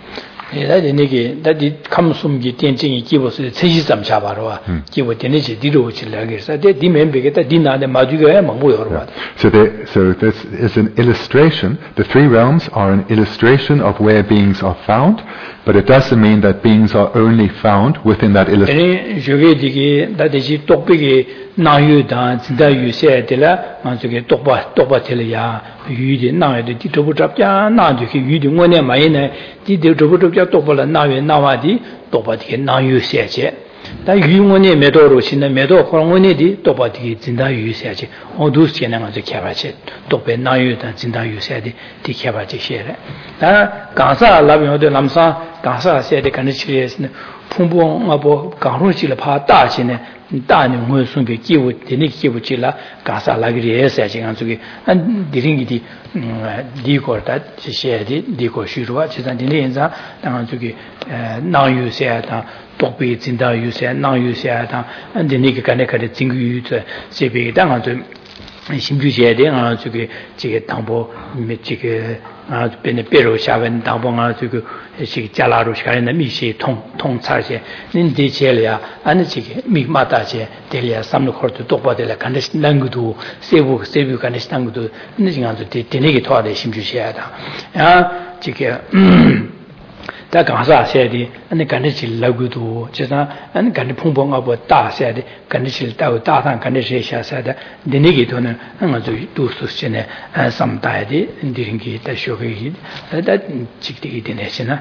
감숨기 텐징이 기보스 세시점 잡아라 기보 되는지 뒤로 질라게서 데 멤베게다 디나데 마주가 뭐요 So this is an illustration. The 3 realms are an illustration of where beings are found, but it doesn't mean that beings are only found within that illustration. 저게 되게 다대지 똑배게 나유다 진짜 유세들라 만족에 똑바텔이야 유디 나유도 뒤도부 잡자 나주기 유디 원에 많이네 뒤도부 잡자 똑바라 나유 나와디 똑바디게 나유세제 다 유원에 매도로 신의 매도 호롱원에디 똑바디게 진짜 유세제 어두스에는 아주 개발체 똑배 나유다 진짜 유세디 디개발체 셰레 다 가사 라비오데 남사 가사 세데 간치리스네 풍부하고 강로지를 파 다시네 다니 무슨게 기부 되니 기부지라 가사라기리에서 지금 저기 한 디링이디 디고다 지셔야지 디고슈르와 지산디네 인자 당 저기 나유세다 똑비 진다 유세 나유세다 안디니게 간에까지 징규유체 세베 당한 좀 심주제에 아 저기 지게 당보 미치게 아 베네 베로 샤벤 당보가 저기 시 자라로 시간에 미시 통차세 닌디체리아 아니지게 미마다제 델리아 삼노코르도 똑바데라 간데스 난구도 세부 간데스 난구도 니징한테 데네게 도와대 심주셔야다 아 지게 다 강사 세디 아니 간디실 라구도 제가 아니 간디 풍봉하고 다 세디 간디실 따고 다단 간디실 샤사다 데니기도는 아주 두수시네 삼다야디 인디링기 다쇼기 다 직디기 되네시나.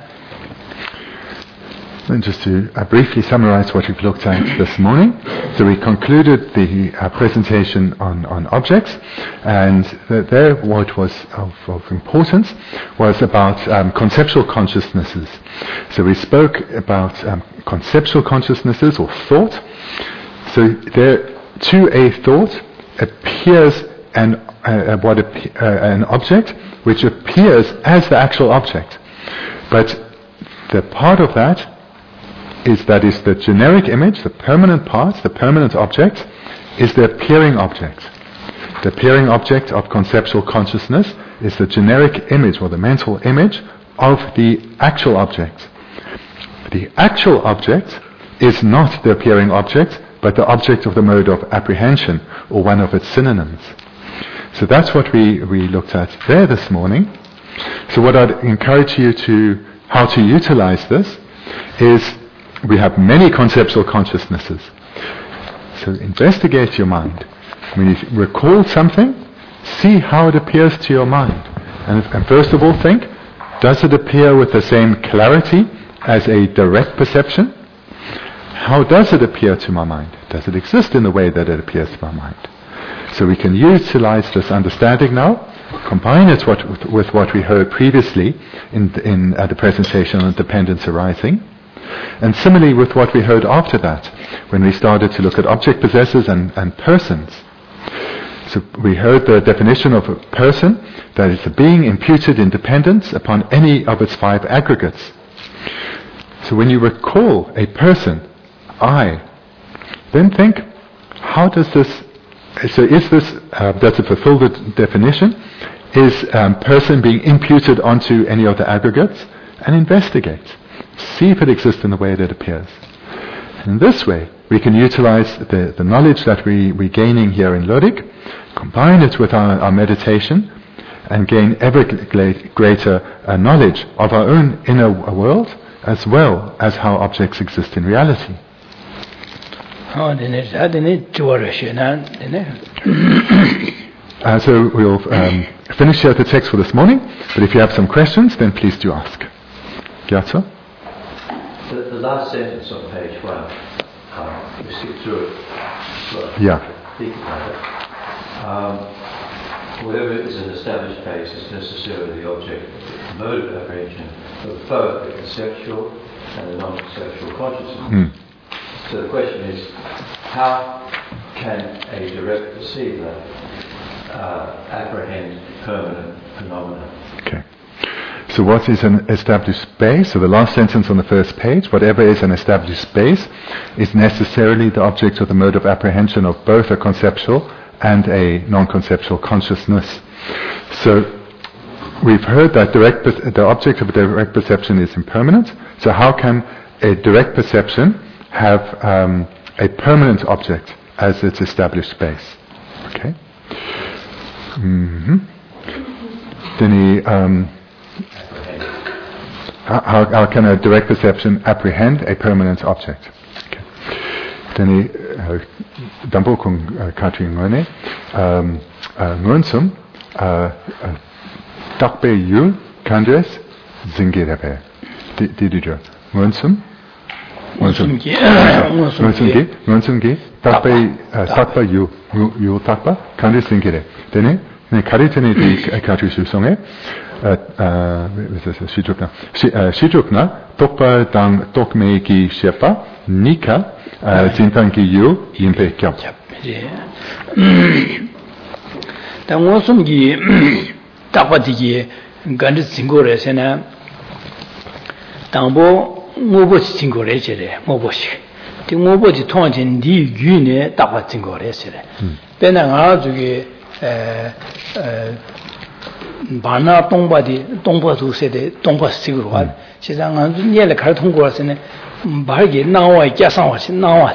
And just to briefly summarize what we've looked at this morning. So we concluded the presentation on objects, and there what was of importance was about conceptual consciousnesses. So we spoke about conceptual consciousnesses or thought. So there, to a thought appears an object which appears as the actual object. But the part of that is the generic image, the permanent part, the permanent object, is the appearing object. The appearing object of conceptual consciousness is the generic image or the mental image of the actual object. The actual object is not the appearing object, but the object of the mode of apprehension, or one of its synonyms. So that's what we looked at there this morning. So what I'd encourage you how to utilize this is, we have many conceptual consciousnesses. So investigate your mind. When you recall something, see how it appears to your mind. And first of all think, does it appear with the same clarity as a direct perception? How does it appear to my mind? Does it exist in the way that it appears to my mind? So we can utilize this understanding now, combine it with what we heard previously in the presentation on dependence arising. And similarly with what we heard after that, when we started to look at object possessors and persons. So we heard the definition of a person, that is a being imputed in dependence upon any of its 5 aggregates. So when you recall a person, I, then think, how does this, so is this, does it fulfill the definition? Is person being imputed onto any of the aggregates? And investigate. See if it exists in the way that it appears. And in this way, we can utilize the knowledge that we're gaining here in Lodik, combine it with our meditation, and gain ever greater knowledge of our own inner world, as well as how objects exist in reality. So we'll finish here the text for this morning, but if you have some questions, then please do ask. Gyatso? The last sentence on page 1, we skip through it. Yeah. Think about it. Whatever is an established case is necessarily the object, the mode of apprehension of both the conceptual and the non-conceptual consciousness. So the question is, how can a direct perceiver apprehend permanent phenomena? Okay. So what is an established space? So the last sentence on the first page, whatever is an established space is necessarily the object of the mode of apprehension of both a conceptual and a non-conceptual consciousness. So we've heard that the object of a direct perception is impermanent. So how can a direct perception have a permanent object as its established space? Okay. Then how can a direct perception apprehend a permanent object? Okay. Then dambo kung kati ngone ngunsum takpe yu kandres zingirabe. Didijo ngunsum ngunsumgi takpa yu takpa kandres zingire. Then 가리테니 가르치수송에 시족나 똑바당 똑메기 셰파 니카 진탄기유 임페겸. 당원숨기 딱바디기 간드 징고레세나 당보 모보시 징고레제레 모보시. 모보지 통한진 니 유네 딱바 징고레세레. 배나가 저기 바나 동바디 동바도 세대 동바식으로 와 세상은 니를 갈 통고라서는 바르게 나와加上와시 나와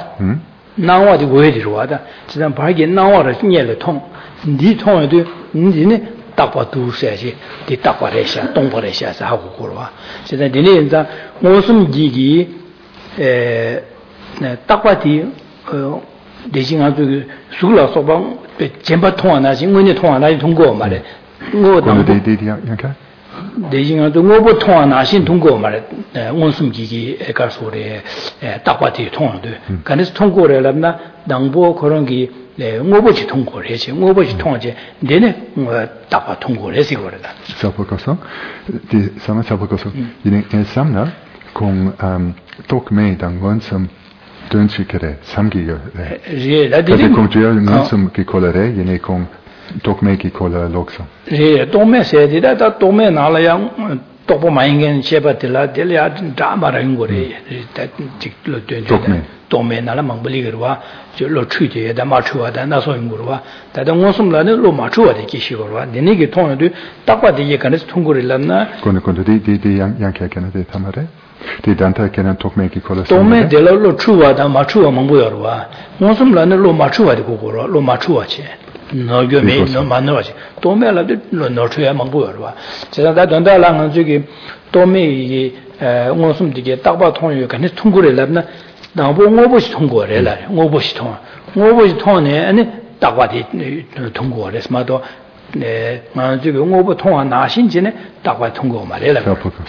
나와도 왜리로 와다 지난 바르게 나와를 니를 통니 통에도 니네 딱바 두세지 디 딱바레샤 동바레샤 하고 그러와现在되는 자 무슨 기기 딱바디 대신 아주 수라 소방 전부 통하나지 문제 통하나지 통고 말해 Quando okay. 대신 아주 뭐부 통하나신 통고 말해 무슨 기기 가서래 딱바디 통하도 그래서 통고를 하면 당보 그런 게 뭐부지 통고를 해지 뭐부지 통하지 내내 딱바 통고를 해서 그러다 Sapokoso di sama sapokoso in samna con tokme dangonsom dönchikere samgiyo je la de conduire ngansum ki kolere yene con tokme ki kola lokso je tome se dida ta tome nala yang topo maingen chebatila delia drama ring gore ta tiklo tome nala mangbali gerwa je lo chuje da ma chuwa da na so ngurwa ta da ngosum la ne lo ma chuwa de kishi gorwa ne ge tong de takwa de ye kan tungore lamna con di yang ke kan de tamare di danta kan tokme ki kola tome de lo chuwa da ma chuwa mangbo yorwa ngosum la ne lo ma chuwa de goro lo ma chuwa che no ge me no ma no che tome la de lo no chuwa mangbo yorwa 제가 다 donda la ngan 저기 tome yi ngosum de ge takba tong yu kan tungore lamna 나보 뭐보시 통고래라 뭐보시 통네 아니 딱바디 통고래서 마도 네 만주고 뭐보 통화 나신지네 딱바 통고 말해라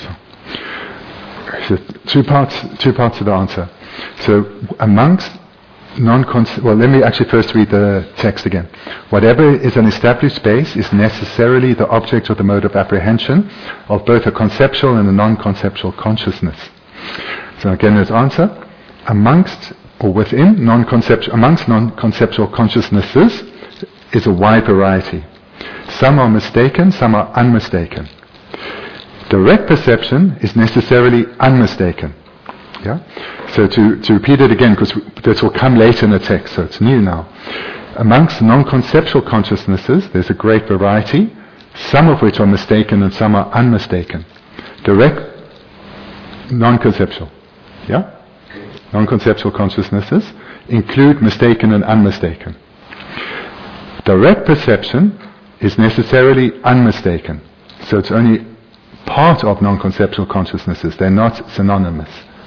So two parts of the answer. So amongst well, let me actually first read the text again. Whatever is an established space is necessarily the object or the mode of apprehension of both a conceptual and a non-conceptual consciousness. So again, there's answer. Amongst non-conceptual consciousnesses is a wide variety. Some are mistaken, some are unmistaken. Direct perception is necessarily unmistaken. Yeah? So to repeat it again, because this will come later in the text, so it's new now. Amongst non-conceptual consciousnesses, there's a great variety, some of which are mistaken and some are unmistaken. Direct, non-conceptual. Yeah? Non-conceptual consciousnesses include mistaken and unmistaken. Direct perception is necessarily unmistaken. So it's only part of non-conceptual consciousnesses. They're not synonymous.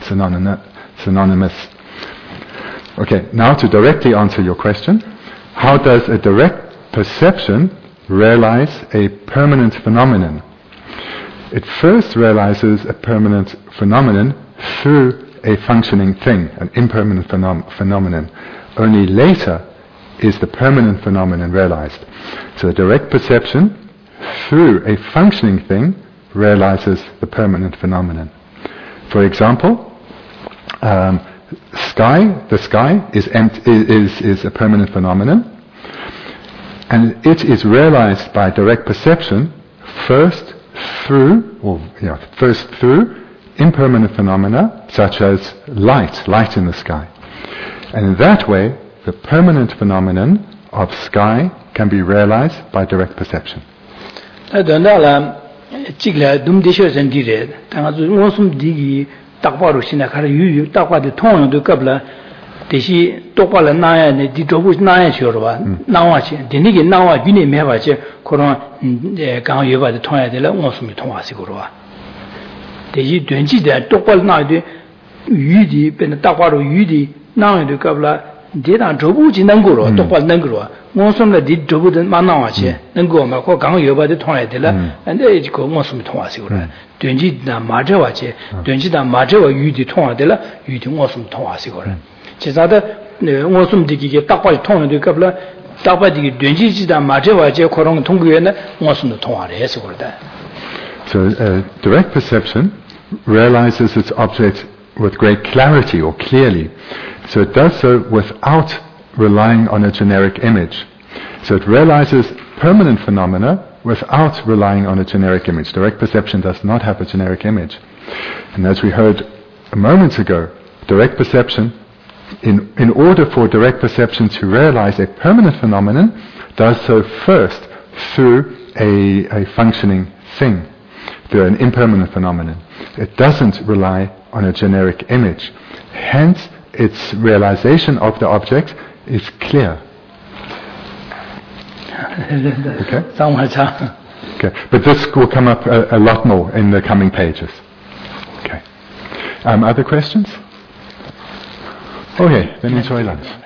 Okay, now to directly answer your question, how does a direct perception realize a permanent phenomenon? It first realizes a permanent phenomenon through a functioning thing, an impermanent phenomenon. Only later is the permanent phenomenon realized. So direct perception through a functioning thing realizes the permanent phenomenon. For example, the sky is a permanent phenomenon, and it is realized by direct perception first through impermanent phenomena such as light in the sky. And in that way, the permanent phenomenon of sky can be realized by direct perception. 대지 된지대 똑바로 나도 유디 변 딱바로 유디 나도 갑라 대단 저부 지난 거로 똑바로 난 거로 무슨라 디 저부든 만나와지 능고 막고 강 여바도 통해야 되라 근데 이거 무슨 통하시 그래 된지다 맞아와지 된지다 맞아와 유디 통해야 되라 유디 무슨 통하시 그래 제자다 무슨 디기게 딱바로 통해도 갑라 딱바디 된지다 맞아와지 그런 통구에는 무슨 통하래 해서 그러다. So direct perception realizes its object with great clarity or clearly. So it does so without relying on a generic image. So it realizes permanent phenomena without relying on a generic image. Direct perception does not have a generic image. And as we heard a moment ago, direct perception, in order for direct perception to realize a permanent phenomenon, does so first through a functioning thing, through an impermanent phenomenon. It doesn't rely on a generic image. Hence, its realization of the object is clear. Okay? Okay, but this will come up a lot more in the coming pages. Okay. Other questions? Okay, then enjoy lunch.